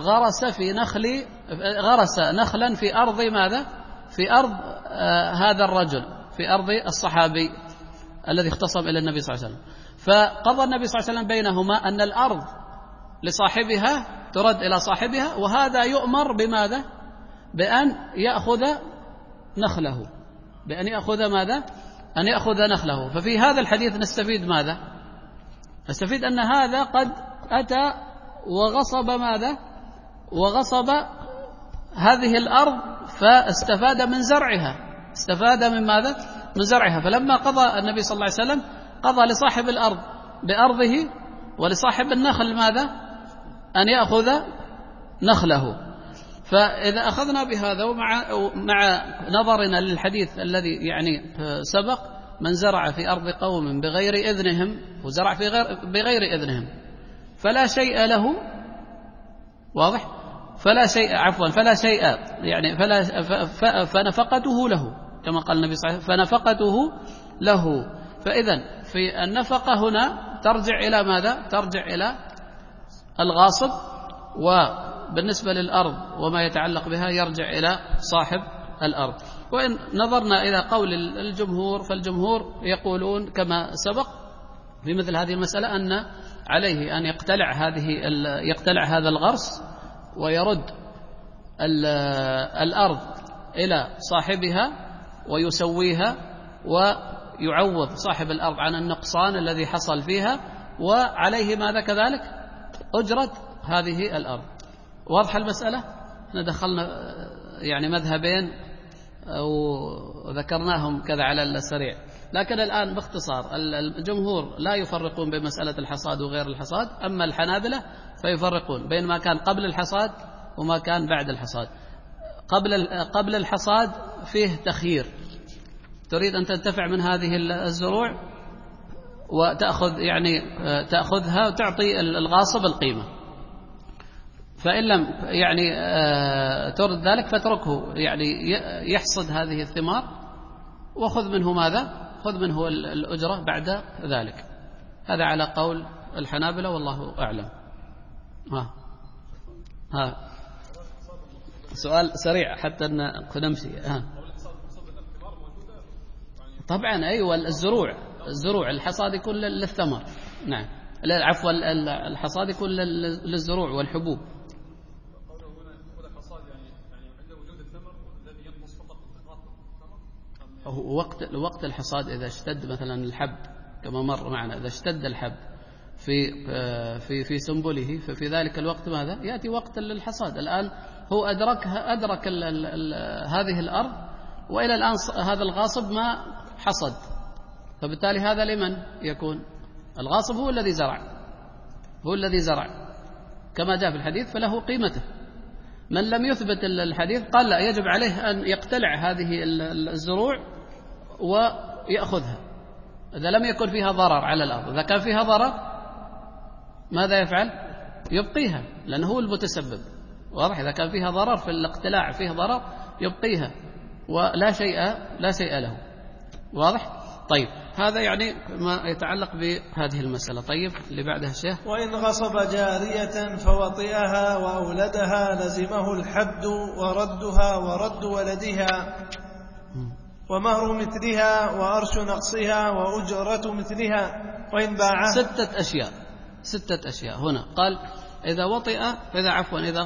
غرس نخلا في أرض ماذا؟ في أرض هذا الرجل، في أرض الصحابي الذي اختصم إلى النبي صلى الله عليه وسلم. فقضى النبي صلى الله عليه وسلم بينهما أن الأرض لصاحبها ترد إلى صاحبها، وهذا يؤمر بماذا؟ بأن يأخذ نخله، بأن يأخذ ماذا؟ أن يأخذ نخله. ففي هذا الحديث نستفيد ماذا؟ نستفيد أن هذا قد أتى وغصب ماذا؟ وغصب هذه الأرض فاستفاد من زرعها، استفاد من ماذا؟ من زرعها. فلما قضى النبي صلى الله عليه وسلم قضى لصاحب الأرض بأرضه ولصاحب النخل ماذا؟ أن يأخذ نخله. فإذا أخذنا بهذا ومع نظرنا للحديث الذي يعني سبق، من زرع في أرض قوم بغير إذنهم، وزرع بغير إذنهم فلا شيء له. واضح؟ فلا شيء، عفوا، فلا شيء يعني فنفقته له، كما قال النبي صلى الله عليه وسلم فنفقته له. فإذن في النفقة هنا ترجع إلى ماذا؟ ترجع إلى الغاصب، وبالنسبة للأرض وما يتعلق بها يرجع إلى صاحب الأرض. وإن نظرنا إلى قول الجمهور فالجمهور يقولون كما سبق في مثل هذه المسألة أن عليه أن يقتلع هذا الغرس ويرد الأرض إلى صاحبها ويسويها ويعوض صاحب الأرض عن النقصان الذي حصل فيها، وعليه ماذا كذلك؟ أجرة هذه الأرض. واضح المسألة؟ احنا دخلنا يعني مذهبين وذكرناهم كذا على السريع، لكن الآن باختصار الجمهور لا يفرقون بين مسألة الحصاد وغير الحصاد، أما الحنابلة فيفرقون بين ما كان قبل الحصاد وما كان بعد الحصاد. قبل الحصاد فيه تخيير، تريد أن تنتفع من هذه الزروع تأخذها وتعطي الغاصب القيمة، فإن لم ترد ذلك فتركه يحصد هذه الثمار وخذ منه ماذا؟ خذ منه الأجرة بعد ذلك. هذا على قول الحنابلة والله أعلم. سؤال سريع حتى نمشي. طبعا أيوة، الزروع الحصاد يكون للثمر. نعم، عفوا الحصاد يكون للزروع والحبوب. وقت الحصاد إذا اشتد مثلا الحب كما مر معنا، إذا اشتد الحب في سنبله، ففي ذلك الوقت ماذا؟ يأتي وقت للحصاد. الآن هو أدرك هذه الأرض، وإلى الآن هذا الغاصب ما حصد، فبالتالي هذا لمن يكون؟ الغاصب هو الذي زرع كما جاء في الحديث، فله قيمته. من لم يثبت الحديث قال لا، يجب عليه أن يقتلع هذه الزروع ويأخذها إذا لم يكن فيها ضرر على الأرض. إذا كان فيها ضرر ماذا يفعل؟ يبقيها، لأنه هو المتسبب. واضح؟ إذا كان فيها ضرر في الاقتلاع، فيه ضرر، يبقيها ولا شيء له. واضح؟ طيب، هذا يعني ما يتعلق بهذه المسألة. طيب، اللي بعدها الشيخ. وإن غصب جارية فوطئها وأولدها لزمه الحد وردها ورد ولدها ومهر مثلها وأرش نقصها وأجرة مثلها. وإن باعها 6 أشياء هنا قال: إذا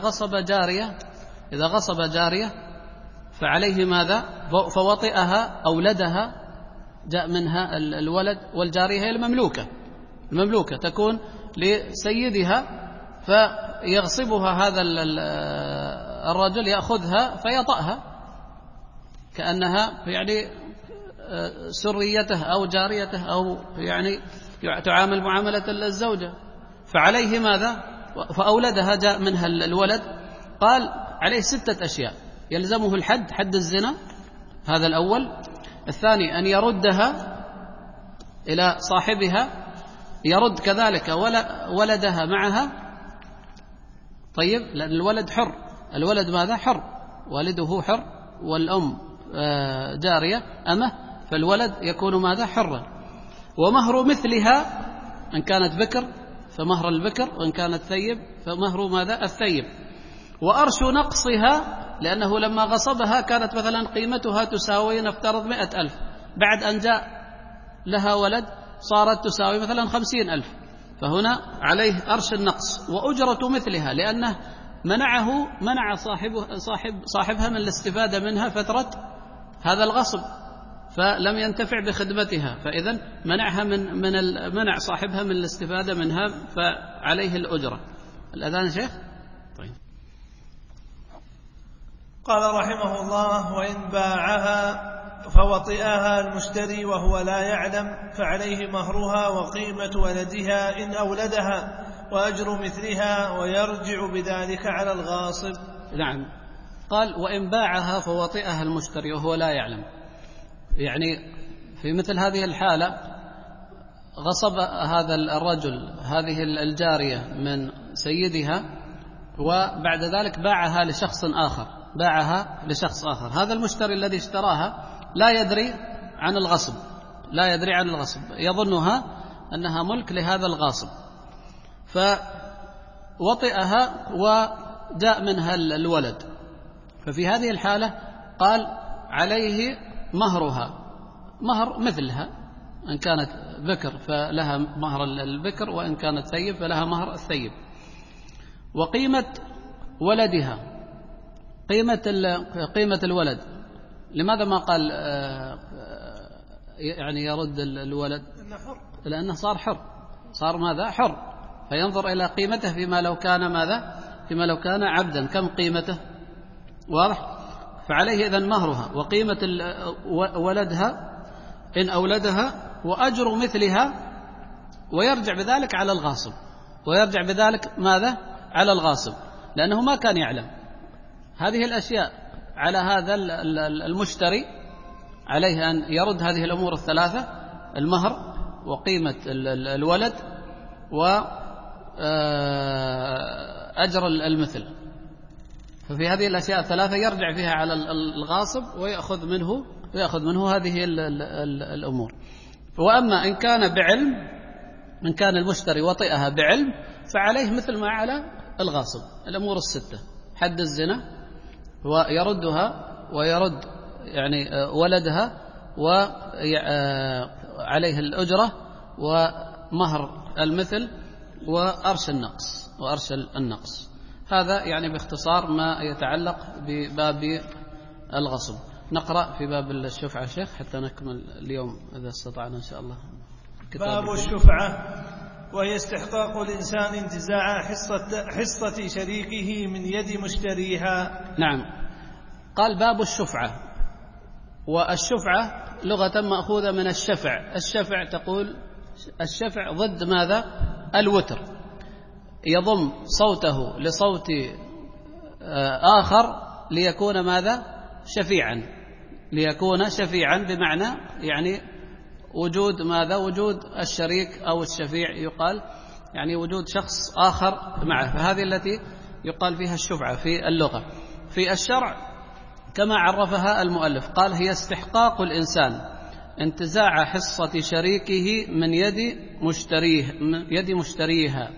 غصب جارية فعليه ماذا؟ فوطئها أولدها، جاء منها الولد، والجارية هي المملوكة تكون لسيدها، فيغصبها هذا الرجل، يأخذها فيطأها كأنها يعني سريته أو جاريته، أو يعني تعامل معاملة الزوجة. فعليه ماذا؟ فأولدها، جاء منها الولد، قال عليه 6 أشياء: يلزمه الحد، حد الزنا، هذا الأول. الثاني أن يردها إلى صاحبها، يرد كذلك ولدها معها. طيب، لأن الولد حر، الولد ماذا؟ حر، والده حر، والأم جارية أمه، فالولد يكون ماذا؟ حرا. ومهر مثلها، إن كانت بكر فمهر البكر، وإن كانت ثيب فمهر ماذا؟ الثيب. وأرش نقصها، لأنه لما غصبها كانت مثلا قيمتها تساوي نفترض 100,000، بعد أن جاء لها ولد صارت تساوي مثلا 50,000، فهنا عليه أرش النقص. وأجرة مثلها، لأنه منع صاحبها من الاستفادة منها فترة هذا الغصب، فلم ينتفع بخدمتها، فإذن منع صاحبها من الاستفادة منها، فعليه الأجرة. الأذان شيخ. طيب، قال رحمه الله: وإن باعها فوطئها المشتري وهو لا يعلم فعليه مهرها وقيمة ولدها إن أولدها وأجر مثلها، ويرجع بذلك على الغاصب. نعم، قال: وإن باعها فوطئها المشتري وهو لا يعلم، يعني في مثل هذه الحالة غصب هذا الرجل هذه الجارية من سيدها، وبعد ذلك باعها لشخص آخر. هذا المشتري الذي اشتراها لا يدري عن الغصب، يظنها أنها ملك لهذا الغاصب، فوطئها وجاء منها الولد. ففي هذه الحالة قال عليه مهرها، مهر مثلها، إن كانت بكر فلها مهر البكر، وإن كانت ثيب فلها مهر الثيب. وقيمة ولدها، قيمة الولد. لماذا ما قال يعني يرد الولد؟ لأنه صار حر، صار ماذا؟ حر، فينظر إلى قيمته فيما لو كان ماذا؟ فيما لو كان عبدا، كم قيمته؟ واضح؟ فعليه إذن مهرها وقيمة ولدها إن أولدها وأجر مثلها، ويرجع بذلك على الغاصب، ماذا؟ على الغاصب، لأنه ما كان يعلم هذه الأشياء على هذا المشتري. عليه أن يرد هذه الأمور الثلاثة: المهر وقيمة الولد وأجر المثل. ففي هذه الأشياء الثلاثة يرجع فيها على الغاصب ويأخذ منه ويأخذ منه هذه الأمور. وأما إن كان بعلم، إن كان المشتري وطئها بعلم، فعليه مثل ما على الغاصب الأمور الستة: حد الزنا، ويردها، ويرد يعني ولدها، وعليه الأجرة، ومهر المثل، وأرش النقص. هذا يعني باختصار ما يتعلق بباب الغصب. نقرأ في باب الشفعة شيخ حتى نكمل اليوم إذا استطعنا إن شاء الله. باب الشفعة، وهي استحقاق الإنسان انتزاع حصة شريكه من يد مشتريها. نعم، قال باب الشفعة. والشفعة لغة مأخوذة من الشفع. الشفع تقول الشفع ضد ماذا؟ الوتر، يضم صوته لصوت آخر ليكون ماذا؟ شفيعا، ليكون شفيعا بمعنى يعني وجود ماذا؟ وجود الشريك أو الشفيع، يقال يعني وجود شخص آخر معه. فهذه التي يقال فيها الشفعة في اللغة. في الشرع كما عرفها المؤلف قال: هي استحقاق الإنسان انتزاع حصة شريكه من يد مشتريها.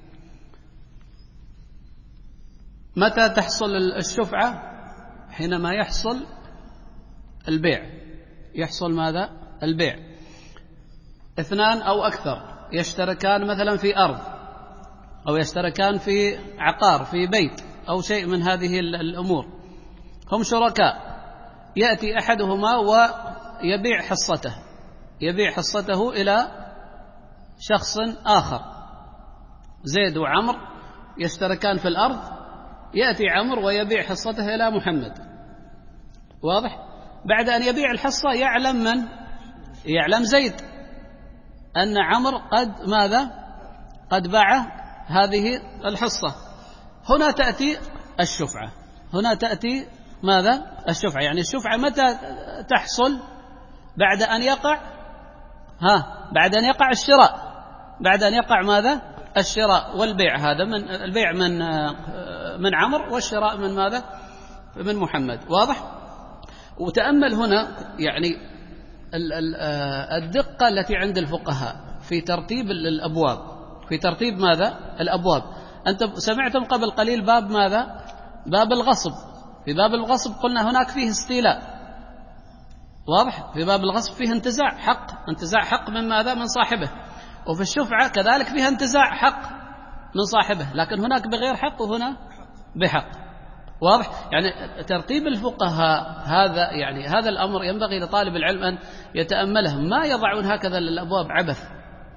متى تحصل الشفعة؟ حينما يحصل البيع. يحصل ماذا؟ البيع. اثنان أو أكثر يشتركان مثلا في أرض، أو يشتركان في عقار، في بيت، أو شيء من هذه الأمور، هم شركاء، يأتي أحدهما ويبيع حصته، يبيع حصته إلى شخص آخر. زيد وعمر يشتركان في الأرض، يأتي عمر ويبيع حصته إلى محمد. واضح؟ بعد أن يبيع الحصة يعلم من؟ يعلم زيد أن عمر قد ماذا؟ قد باع هذه الحصة. هنا تأتي الشفعة. هنا تأتي ماذا؟ الشفعة. يعني الشفعة متى تحصل؟ بعد أن يقع بعد أن يقع الشراء، بعد أن يقع ماذا؟ الشراء والبيع. هذا من البيع من عمر، والشراء من ماذا؟ من محمد. واضح؟ وتأمل هنا يعني الدقة التي عند الفقهاء في ترتيب الأبواب، في ترتيب ماذا؟ الأبواب. أنت سمعتم قبل قليل باب ماذا؟ باب الغصب. في باب الغصب قلنا هناك فيه استيلاء. واضح؟ في باب الغصب فيه انتزاع حق من ماذا؟ من صاحبه. وفي الشفعة كذلك فيها انتزاع حق من صاحبه، لكن هناك بغير حق وهنا بحق. واضح؟ يعني ترتيب الفقهاء هذا يعني هذا الأمر ينبغي لطالب العلم أن يتأمله. ما يضعون هكذا للأبواب عبث.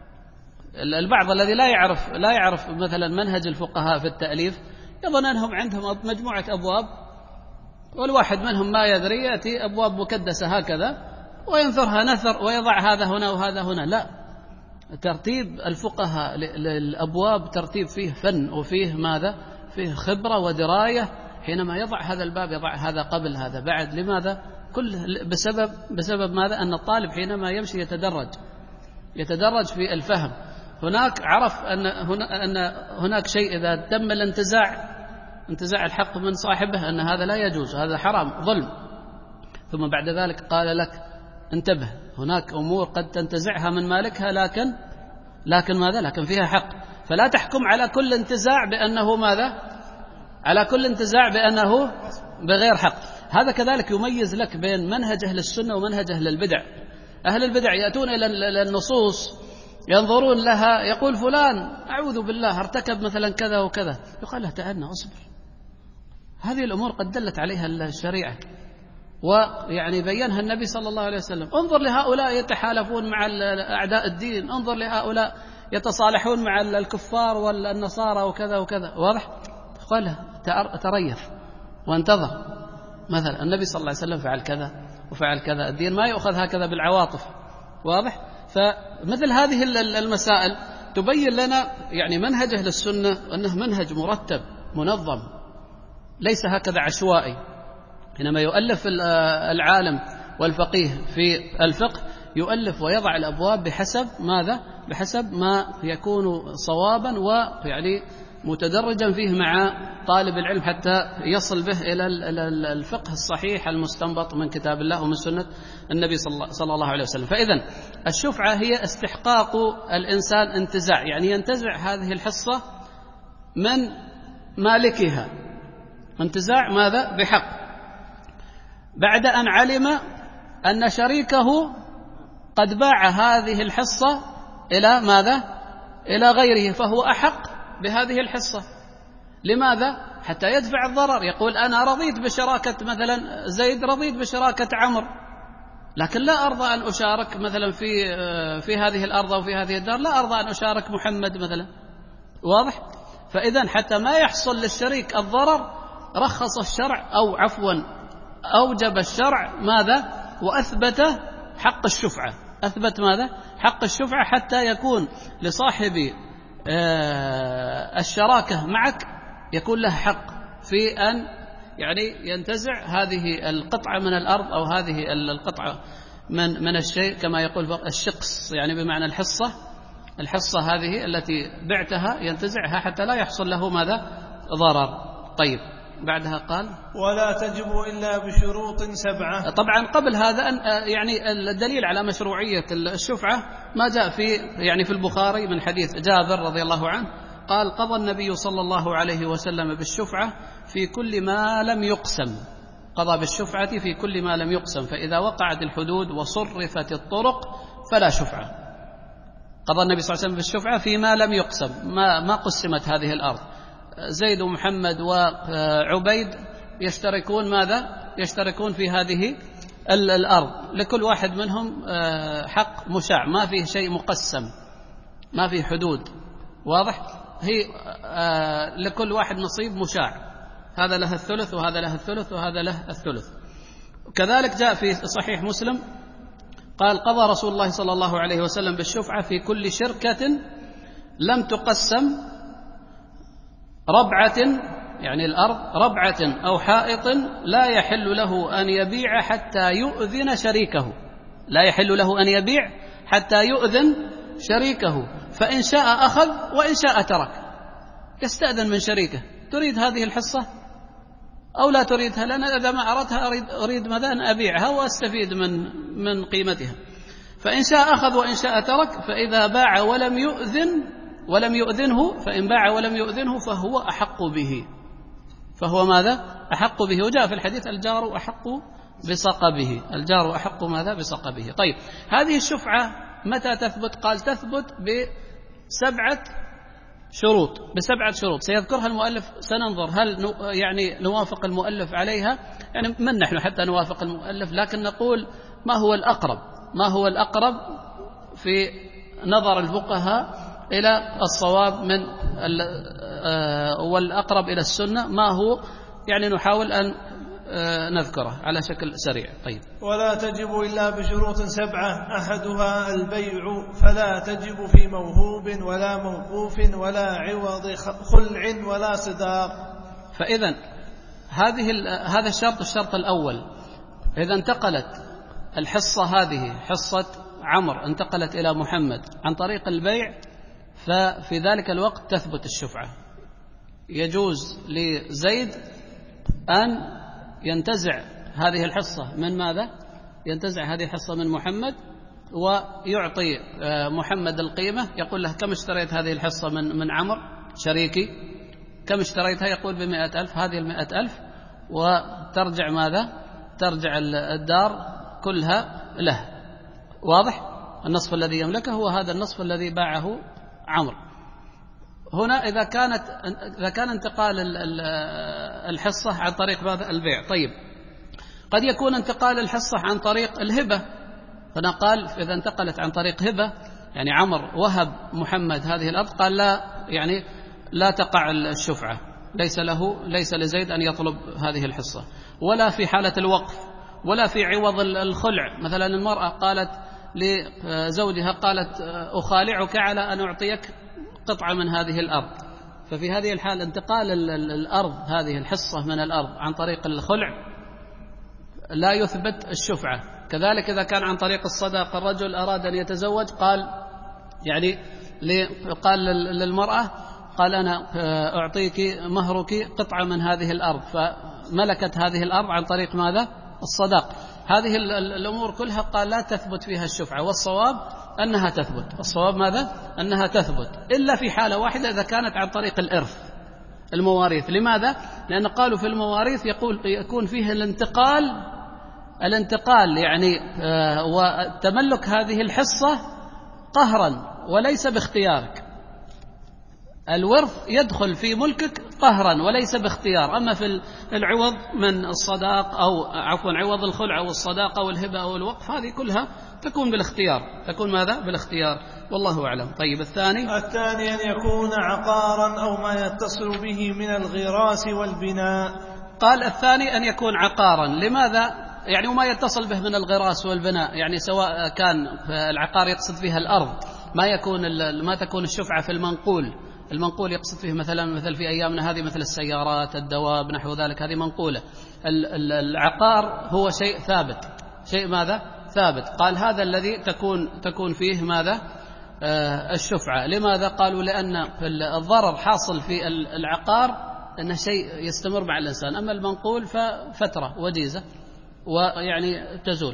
البعض الذي لا يعرف مثلا منهج الفقهاء في التأليف يظن أنهم عندهم مجموعة أبواب، والواحد منهم ما يدري يأتي أبواب مكدسة هكذا وينثرها نثر ويضع هذا هنا وهذا هنا. لا، ترتيب الفقهاء للأبواب ترتيب فيه فن، وفيه ماذا؟ فيه خبرة ودراية. حينما يضع هذا الباب يضع هذا قبل هذا بعد. لماذا؟ كل بسبب ماذا؟ أن الطالب حينما يمشي يتدرج في الفهم. هناك عرف أن هناك شيء إذا تم انتزاع الحق من صاحبه أن هذا لا يجوز، هذا حرام، ظلم. ثم بعد ذلك قال لك انتبه، هناك أمور قد تنتزعها من مالكها لكن ماذا؟ لكن فيها حق. فلا تحكم على كل انتزاع بأنه ماذا؟ على كل انتزاع بأنه بغير حق. هذا كذلك يميز لك بين منهج أهل السنة ومنهج أهل البدع. أهل البدع يأتون إلى النصوص ينظرون لها، يقول فلان أعوذ بالله ارتكب مثلا كذا وكذا، يقال له تأنى أصبر، هذه الأمور قد دلت عليها الشريعة ويعني بينها النبي صلى الله عليه وسلم. انظر لهؤلاء يتحالفون مع أعداء الدين، انظر لهؤلاء يتصالحون مع الكفار والنصارى وكذا وكذا. واضح؟ قال له تريث وانتظر. مثلا النبي صلى الله عليه وسلم فعل كذا وفعل كذا. الدين ما يؤخذ هكذا بالعواطف. واضح؟ فمثل هذه المسائل تبين لنا يعني منهج أهل السنة أنه منهج مرتب منظم، ليس هكذا عشوائي. حينما يؤلف العالم والفقيه في الفقه يؤلف ويضع الأبواب بحسب ماذا؟ بحسب ما يكون صوابا ويعني متدرجا فيه مع طالب العلم حتى يصل به إلى الفقه الصحيح المستنبط من كتاب الله ومن سنة النبي صلى الله عليه وسلم. فإذن الشفعة هي استحقاق الإنسان انتزاع، يعني ينتزع هذه الحصة من مالكها، انتزاع ماذا؟ بحق، بعد أن علم أن شريكه قد باع هذه الحصة إلى ماذا؟ إلى غيره، فهو أحق بهذه الحصة. لماذا؟ حتى يدفع الضرر. يقول أنا رضيت بشراكة مثلا زيد، رضيت بشراكة عمرو، لكن لا أرضى أن أشارك مثلا في هذه الأرض أو في هذه الدار، لا أرضى أن أشارك محمد مثلا. واضح؟ فإذن حتى ما يحصل للشريك الضرر رخص الشرع، أو عفوا أوجب الشرع ماذا؟ وأثبت حق الشفعة. أثبت ماذا؟ حق الشفعة، حتى يكون لصاحب الشراكة معك يكون له حق في أن يعني ينتزع هذه القطعة من الأرض أو هذه القطعة من الشيء، كما يقول الشقص، يعني بمعنى الحصة هذه التي بعتها ينتزعها حتى لا يحصل له ماذا؟ ضرر. طيب، بعدها قال ولا تجب إلا بشروط 7. طبعا قبل هذا يعني الدليل على مشروعية الشفعة ما جاء في البخاري من حديث جابر رضي الله عنه قال قضى النبي صلى الله عليه وسلم بالشفعة في كل ما لم يقسم. قضى بالشفعة في كل ما لم يقسم، فإذا وقعت الحدود وصرفت الطرق فلا شفعة. قضى النبي صلى الله عليه وسلم بالشفعة فيما لم يقسم، ما قسمت هذه الأرض. زيد ومحمد وعبيد يشتركون ماذا؟ يشتركون في هذه الأرض، لكل واحد منهم حق مشاع، ما فيه شيء مقسم، ما فيه حدود. واضح؟ هي لكل واحد نصيب مشاع، هذا له الثلث وهذا له الثلث وهذا له الثلث. كذلك جاء في صحيح مسلم قال قضى رسول الله صلى الله عليه وسلم بالشفعة في كل شركة لم تقسم ربعة، يعني الأرض ربعة أو حائط، لا يحل له أن يبيع حتى يؤذن شريكه. لا يحل له أن يبيع حتى يؤذن شريكه، فإن شاء أخذ وإن شاء ترك. يستأذن من شريكه، تريد هذه الحصة أو لا تريدها؟ لأن إذا ما أردتها أريد ماذا؟ أن أبيعها وأستفيد من قيمتها. فإن شاء أخذ وإن شاء ترك. فإذا باع ولم يؤذنه، فإن باع ولم يؤذنه فهو أحق به. فهو ماذا؟ أحق به. وجاء في الحديث الجار أحق بصقبه. الجار أحق ماذا؟ بصقبه. طيب، هذه الشفعة متى تثبت؟ قال تثبت بسبعة شروط سيذكرها المؤلف. سننظر هل يعني نوافق المؤلف عليها، يعني من نحن حتى نوافق المؤلف، لكن نقول ما هو الأقرب في نظر الفقهاء إلى الصواب والأقرب إلى السنة، ما هو يعني نحاول أن نذكره على شكل سريع. طيب، ولا تجب إلا بشروط 7، أحدها البيع، فلا تجب في موهوب ولا موقوف ولا عوض خلع ولا صداق. فإذن هذا الشرط الأول، إذا انتقلت الحصة هذه حصة عمرو انتقلت إلى محمد عن طريق البيع، ففي ذلك الوقت تثبت الشفعة. يجوز لزيد أن ينتزع هذه الحصة من ماذا؟ ينتزع هذه الحصة من محمد ويعطي محمد القيمة، يقول له كم اشتريت هذه الحصة من عمرو شريكي؟ كم اشتريتها؟ يقول ب100,000. هذه 100,000 وترجع ماذا؟ ترجع الدار كلها له. واضح؟ النصف الذي يملكه هو هذا النصف الذي باعه عمرو. هنا إذا كان انتقال الحصة عن طريق ماذا؟ البيع. طيب، قد يكون انتقال الحصة عن طريق الهبة. هنا قال إذا انتقلت عن طريق هبة، يعني عمرو وهب محمد هذه الأرض، قال لا، يعني لا تقع الشفعة، ليس لزيد أن يطلب هذه الحصة. ولا في حالة الوقف، ولا في عوض الخلع. مثلا المرأة قالت لزوجها قالت أخالعك على أن أعطيك قطعة من هذه الأرض، ففي هذه الحال انتقال الأرض، هذه الحصة من الأرض عن طريق الخلع لا يثبت الشفعة. كذلك إذا كان عن طريق الصداقة، الرجل أراد أن يتزوج، قال للمرأة قال أنا أعطيك مهرك قطعة من هذه الأرض، فملكت هذه الأرض عن طريق ماذا؟ الصداق. هذه الأمور كلها قال لا تثبت فيها الشفعة، والصواب أنها تثبت. الصواب ماذا؟ أنها تثبت، إلا في حالة واحدة إذا كانت عن طريق الإرث، المواريث. لماذا؟ لأن قالوا في المواريث يكون فيه الانتقال يعني وتملك هذه الحصة قهرا وليس باختيارك. الورث يدخل في ملكك قهرا وليس باختيار. أما في العوض من الصداق أو عفوا عوض الخلع أو الصداقة أو الهبة أو الوقف، هذه كلها تكون بالاختيار، تكون ماذا؟ بالاختيار، والله أعلم. طيب الثاني أن يكون عقارا أو ما يتصل به من الغراس والبناء. قال الثاني أن يكون عقارا. لماذا؟ يعني وما يتصل به من الغراس والبناء، يعني سواء كان العقار يقصد فيها الأرض، ما تكون الشفعة في المنقول يقصد فيه مثل في أيامنا هذه مثل السيارات، الدواب، نحو ذلك، هذه منقولة. العقار هو شيء ثابت، شيء ماذا؟ ثابت. قال هذا الذي تكون فيه ماذا؟ الشفعة. لماذا؟ قالوا لأن الضرر حاصل في العقار أنه شيء يستمر مع الإنسان، أما المنقول ففترة وجيزة ويعني تزول.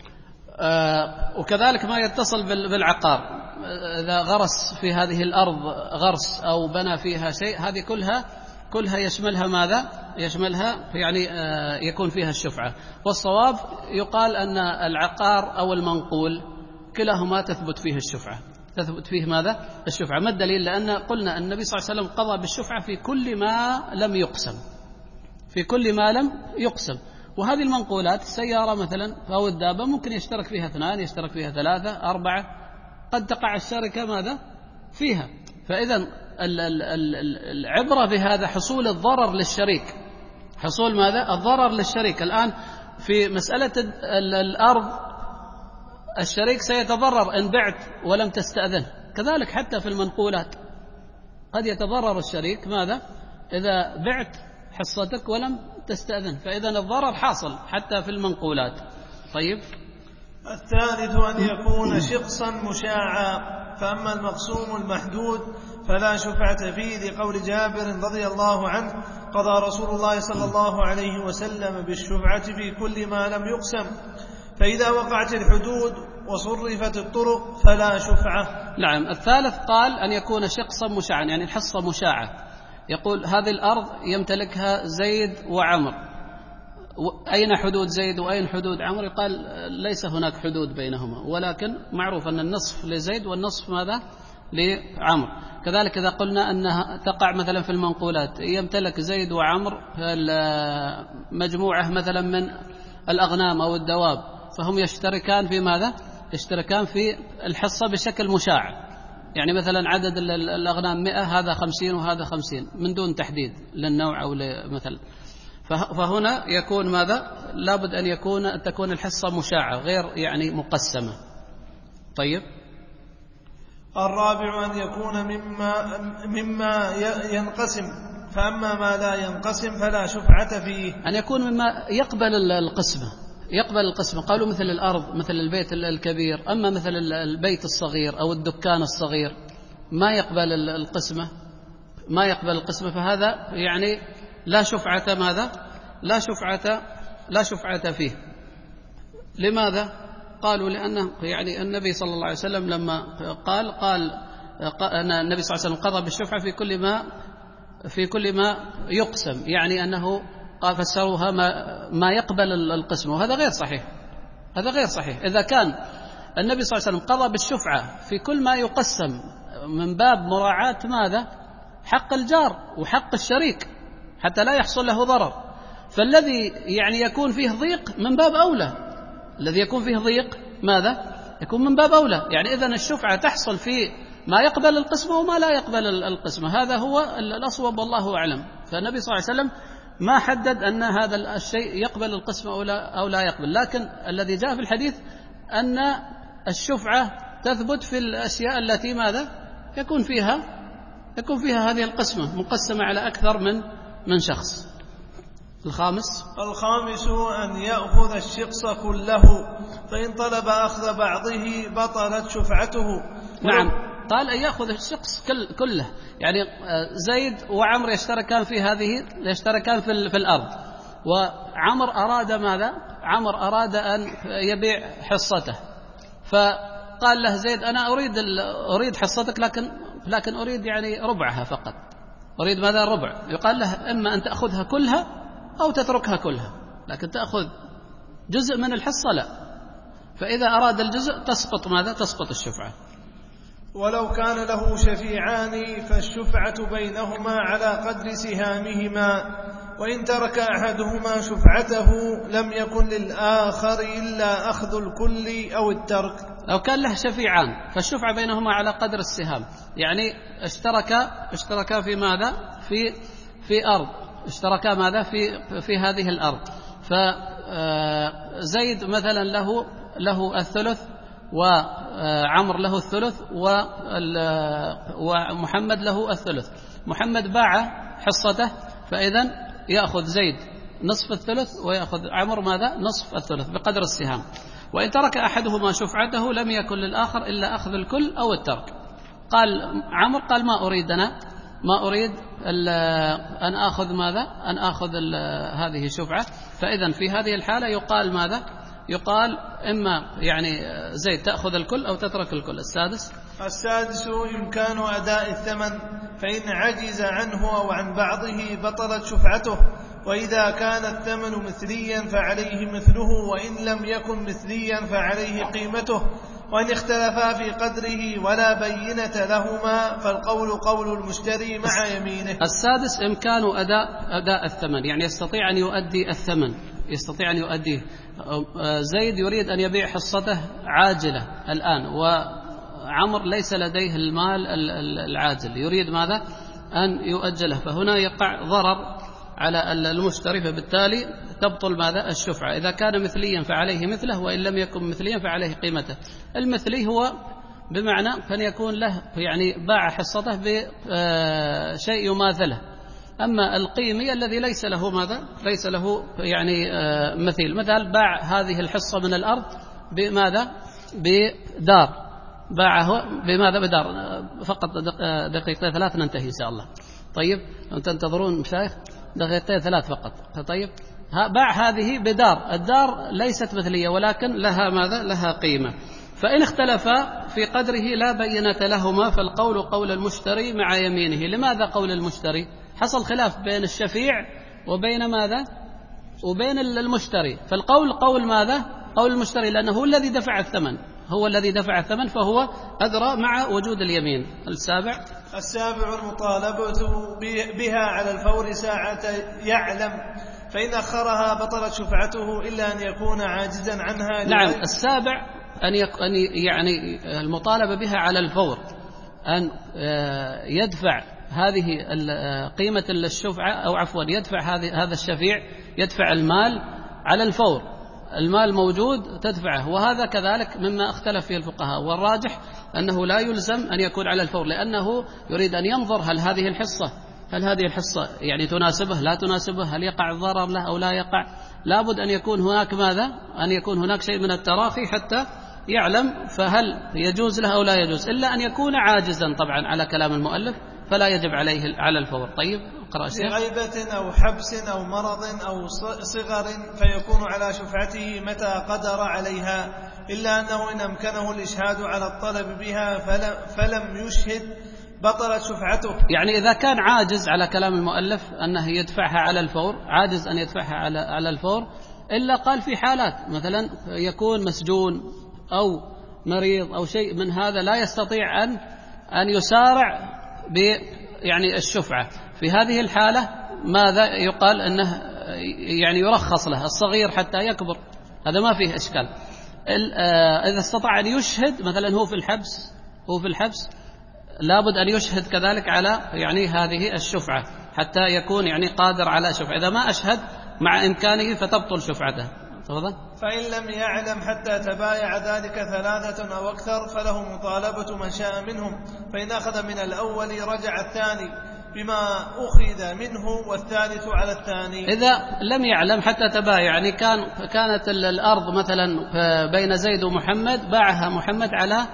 وكذلك ما يتصل بالعقار، إذا غرس في هذه الأرض غرس أو بنى فيها شيء، هذه كلها يشملها ماذا؟ يشملها يعني يكون فيها الشفعة. والصواب يقال أن العقار أو المنقول كلاهما تثبت فيه الشفعة، تثبت فيه ماذا؟ الشفعة. ما الدليل؟ لأن قلنا النبي صلى الله عليه وسلم قضى بالشفعة في كل ما لم يقسم، في كل ما لم يقسم. وهذه المنقولات السيارة مثلا أو الدابة ممكن يشترك فيها 2، يشترك فيها 3، 4، قد تقع الشركة ماذا؟ فيها. فإذا العبرة بهذا حصول الضرر للشريك، حصول ماذا؟ الضرر للشريك. الآن في مسألة الأرض الشريك سيتضرر إن بعت ولم تستأذن، كذلك حتى في المنقولات قد يتضرر الشريك ماذا؟ إذا بعت حصتك ولم تستأذن، فإذا الضرر حاصل حتى في المنقولات. طيب الثالث أن يكون شخصا مشاعا، فأما المقسوم المحدود فلا شفعة فيه، لقول جابر رضي الله عنه قضى رسول الله صلى الله عليه وسلم بالشفعة في كل ما لم يقسم، فإذا وقعت الحدود وصرفت الطرق فلا شفعة. نعم. الثالث قال أن يكون شخصا مشاعا، يعني الحصة مشاعة. يقول هذه الأرض يمتلكها زيد وعمر، أين حدود زيد وأين حدود عمر؟ قال ليس هناك حدود بينهما، ولكن معروف أن النصف لزيد والنصف ماذا؟ لعمر. كذلك إذا قلنا أنها تقع مثلا في المنقولات، يمتلك زيد وعمر مجموعة مثلا من الأغنام أو الدواب، فهم يشتركان في ماذا؟ يشتركان في الحصة بشكل مشاع، يعني مثلا عدد الأغنام 100، هذا 50 وهذا 50 من دون تحديد للنوع أو مثلا. فهنا يكون ماذا؟ لابد أن تكون الحصة مشاعة غير يعني مقسمة. طيب الرابع أن يكون مما ينقسم، فأما ما لا ينقسم فلا شفعة فيه. أن يكون مما يقبل القسمة، قالوا مثل الأرض، مثل البيت الكبير. أما مثل البيت الصغير أو الدكان الصغير ما يقبل القسمة، فهذا يعني لا شفعة ماذا؟ لا شفعة فيه. لماذا؟ قالوا لأنه يعني النبي صلى الله عليه وسلم لما قال أن النبي صلى الله عليه وسلم قضى بالشفعة في كل ما يقسم، يعني أنه فسروها ما يقبل القسمة، وهذا غير صحيح. هذا غير صحيح. إذا كان النبي صلى الله عليه وسلم قضى بالشفعة في كل ما يقسم من باب مراعاة ماذا؟ حق الجار وحق الشريك حتى لا يحصل له ضرر، فالذي يعني يكون فيه ضيق من باب أولى. الذي يكون فيه ضيق ماذا؟ يكون من باب أولى. يعني إذن الشفعة تحصل في ما يقبل القسمة وما لا يقبل القسمة، هذا هو الأصوب والله أعلم. فالنبي صلى الله عليه وسلم ما حدد أن هذا الشيء يقبل القسمة أو لا يقبل، لكن الذي جاء في الحديث أن الشفعة تثبت في الأشياء التي ماذا؟ يكون فيها هذه القسمة مقسمة على أكثر من شخص. الخامس أن يأخذ الشخص كله، فإن طلب أخذ بعضه بطلت شفعته. نعم. قال أن يأخذ الشخص كله، يعني زيد وعمر يشتركان في الأرض، وعمر أراد ماذا؟ عمر أراد أن يبيع حصته، فقال له زيد أنا أريد حصتك، لكن أريد يعني ربعها فقط، أريد ماذا؟ ربع. يقال له إما أن تأخذها كلها أو تتركها كلها، لكن تأخذ جزء من الحصة لا. فإذا أراد الجزء تسقط ماذا؟ تسقط الشفعة. ولو كان له شفيعان فالشفعة بينهما على قدر سهامهما، وإن ترك أحدهما شفعته لم يكن للآخر إلا أخذ الكل أو الترك. لو كان له شفيعان فالشفعة بينهما على قدر السهام، يعني اشتركا في ماذا؟ في أرض، اشتركا ماذا؟ في هذه الأرض. فزيد مثلا له الثلث، وعمر له الثلث، ومحمد له الثلث. محمد باع حصته، فإذن يأخذ زيد نصف الثلث ويأخذ عمر ماذا؟ نصف الثلث بقدر السهام. وإن ترك أحدهما شفعته لم يكن للآخر إلا أخذ الكل أو الترك. قال عمر قال ما أريد أن أخذ ماذا؟ أن أخذ هذه الشفعة. فإذن في هذه الحالة يقال ماذا؟ يقال إما يعني زيد تأخذ الكل أو تترك الكل. السادس إمكان أداء الثمن، فإن عجز عنه أو عن بعضه بطلت شفعته، وإذا كان الثمن مثليا فعليه مثله، وإن لم يكن مثليا فعليه قيمته، وإن اختلفا في قدره ولا بينة لهما فالقول قول المشتري مع يمينه. السادس إمكان أداء الثمن، يعني يستطيع أن يؤدي الثمن، يستطيع أن يؤديه. زيد يريد أن يبيع حصته عاجلة الآن، وعمر ليس لديه المال العاجل، يريد ماذا؟ أن يؤجله، فهنا يقع ضرر على المشتري، فبالتالي تبطل ماذا؟ الشفعة. إذا كان مثليا فعليه مثله، وإن لم يكن مثليا فعليه قيمته. المثلي هو بمعنى أن يكون له يعني باع حصته بشيء يماثله. أما القيمي الذي ليس له ماذا؟ ليس له يعني مثال باع هذه الحصة من الأرض بماذا؟ بدار، باعه بماذا؟ بدار. فقط دقيقتين 3 ننتهي إن شاء الله. طيب تنتظرون مشايخ؟ دقيقتين 3 فقط. طيب باع هذه بدار، الدار ليست مثلية ولكن لها ماذا؟ لها قيمة. فإن اختلفا في قدره لا بينة لهما فالقول قول المشتري مع يمينه. لماذا قول المشتري؟ حصل خلاف بين الشفيع وبين ماذا؟ وبين المشتري، فالقول قول ماذا؟ قول المشتري، لأنه هو الذي دفع الثمن، هو الذي دفع الثمن، فهو أدرى مع وجود اليمين. السابع المطالبة بها على الفور ساعة يعلم، فإن أخرها بطلت شفعته إلا أن يكون عاجزا عنها. نعم، السابع أن يعني المطالبة بها على الفور، أن يدفع هذه قيمة الشفعة، أو عفوا يدفع هذا الشفيع يدفع المال على الفور، المال موجود تدفعه. وهذا كذلك مما اختلف فيه الفقهاء، والراجح أنه لا يلزم أن يكون على الفور، لأنه يريد أن ينظر هل هذه الحصة يعني تناسبه لا تناسبه، هل يقع الضرر له أو لا يقع. لابد أن يكون هناك ماذا؟ أن يكون هناك شيء من التراخي حتى يعلم فهل يجوز له أو لا يجوز، إلا أن يكون عاجزا طبعا على كلام المؤلف فلا يجب عليه على الفور. طيب اقرأ الشيخ. لغيبة أو حبس أو مرض أو صغر فيكون على شفعته متى قدر عليها، إلا أنه إن أمكنه الإشهاد على الطلب بها فلم يشهد بطلت شفعته. يعني إذا كان عاجز على كلام المؤلف أنه يدفعها على الفور، عاجز أن يدفعها على الفور، إلا قال في حالات مثلا يكون مسجون أو مريض أو شيء من هذا لا يستطيع أن يسارع يعني الشفعة، في هذه الحالة ماذا يقال؟ أنه يعني يرخص له الصغير حتى يكبر، هذا ما فيه إشكال. إذا استطاع أن يشهد مثلا هو في الحبس لابد أن يشهد كذلك على يعني هذه الشفعة حتى يكون يعني قادر على شفعة. إذا ما أشهد مع إمكانه فتبطل شفعته. تفضل. فإن لم يعلم حتى تبايع ذلك 3 أو أكثر فله مطالبة من شاء منهم، فإن أخذ من الأول رجع الثاني بما أخذ منه والثالث على الثاني. إذا لم يعلم حتى تبايع، يعني كانت الأرض مثلا بين زيد ومحمد، باعها محمد على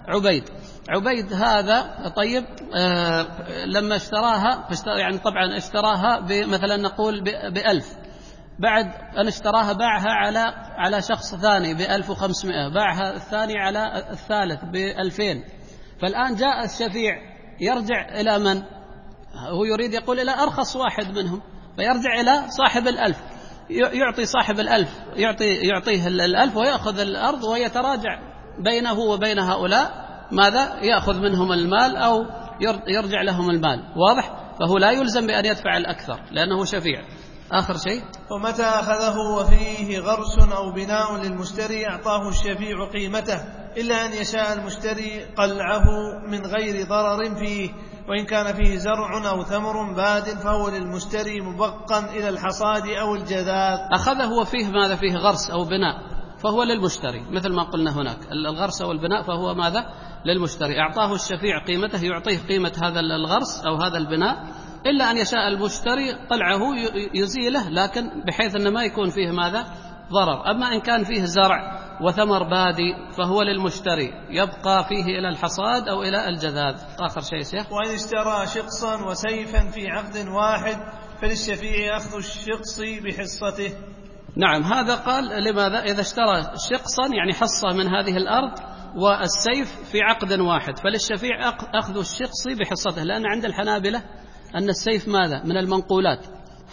عبيد هذا طيب لما اشتراها يعني طبعا اشتراها مثلا نقول ب1000، بعد أن اشتراها باعها على شخص ثاني ب1500، باعها الثاني على الثالث ب2000. فالآن جاء الشفيع يرجع إلى من؟ هو يريد يقول إلى أرخص واحد منهم، فيرجع إلى صاحب 1000، يعطي صاحب 1000 يعطيه 1000 ويأخذ الأرض، ويتراجع بينه وبين هؤلاء ماذا؟ يأخذ منهم المال أو يرجع لهم المال. واضح؟ فهو لا يلزم بأن يدفع الأكثر لأنه شفيع. آخر شيء: ومتى أخذه وفيه غرس أو بناء للمشتري أعطاه الشفيع قيمته، إلا أن يشاء المشتري قلعه من غير ضرر فيه، وإن كان فيه زرع أو ثمر باد فهو للمشتري مبقا إلى الحصاد أو الجذاذ. أخذه وفيه ماذا؟ فيه غرس أو بناء فهو للمشتري، مثل ما قلنا هناك الغرس أو البناء فهو ماذا؟ للمشتري. أعطاه الشفيع قيمته، يعطيه قيمة هذا الغرس أو هذا البناء، إلا أن يشاء المشتري قلعه يزيله، لكن بحيث أن ما يكون فيه ماذا؟ ضرر. أما إن كان فيه زرع وثمر بادي فهو للمشتري، يبقى فيه إلى الحصاد أو إلى الجذاذ. آخر شيء شيخ: وإن اشترى شقصا وسيفا في عقد واحد فللشفيع أخذ الشقص بحصته. نعم، هذا قال لماذا؟ إذا اشترى شقصا يعني حصة من هذه الأرض والسيف في عقد واحد فللشفيع أخذ الشقص بحصته، لأن عند الحنابلة أن السيف ماذا؟ من المنقولات،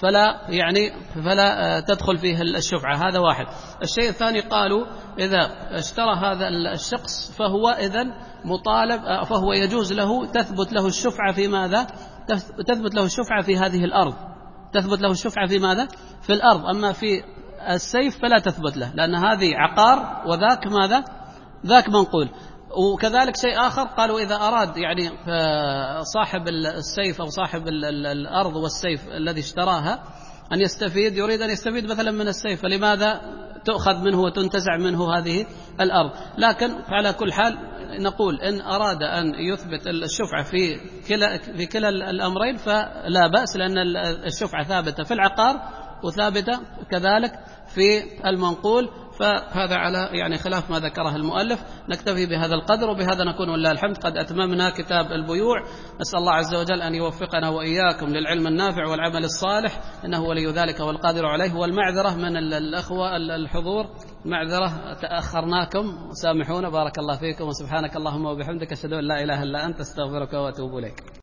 فلا تدخل فيه الشفعة. هذا واحد. الشيء الثاني قالوا إذا اشترى هذا الشخص فهو إذن مطالب، فهو يجوز له تثبت له الشفعة في ماذا؟ تثبت له الشفعة في هذه الأرض، تثبت له الشفعة في ماذا؟ في الأرض. أما في السيف فلا تثبت له، لأن هذه عقار وذاك ماذا؟ ذاك منقول. وكذلك شيء آخر قالوا إذا أراد يعني صاحب السيف أو صاحب الأرض والسيف الذي اشتراها أن يستفيد، يريد أن يستفيد مثلا من السيف، فلماذا تؤخذ منه وتنتزع منه هذه الأرض؟ لكن على كل حال نقول إن أراد أن يثبت الشفعة في كلا الأمرين فلا بأس، لأن الشفعة ثابتة في العقار وثابتة كذلك في المنقول. فهذا على يعني خلاف ما ذكره المؤلف. نكتفي بهذا القدر، وبهذا نكون ولله الحمد قد أتممنا كتاب البيوع. أسأل الله عز وجل أن يوفقنا وإياكم للعلم النافع والعمل الصالح، إنه ولي ذلك والقادر عليه. والمعذرة من الأخوة الحضور، معذرة تأخرناكم، سامحونا. بارك الله فيكم، وسبحانك اللهم وبحمدك أشهد أن لا إله إلا أنت أستغفرك وأتوب إليك.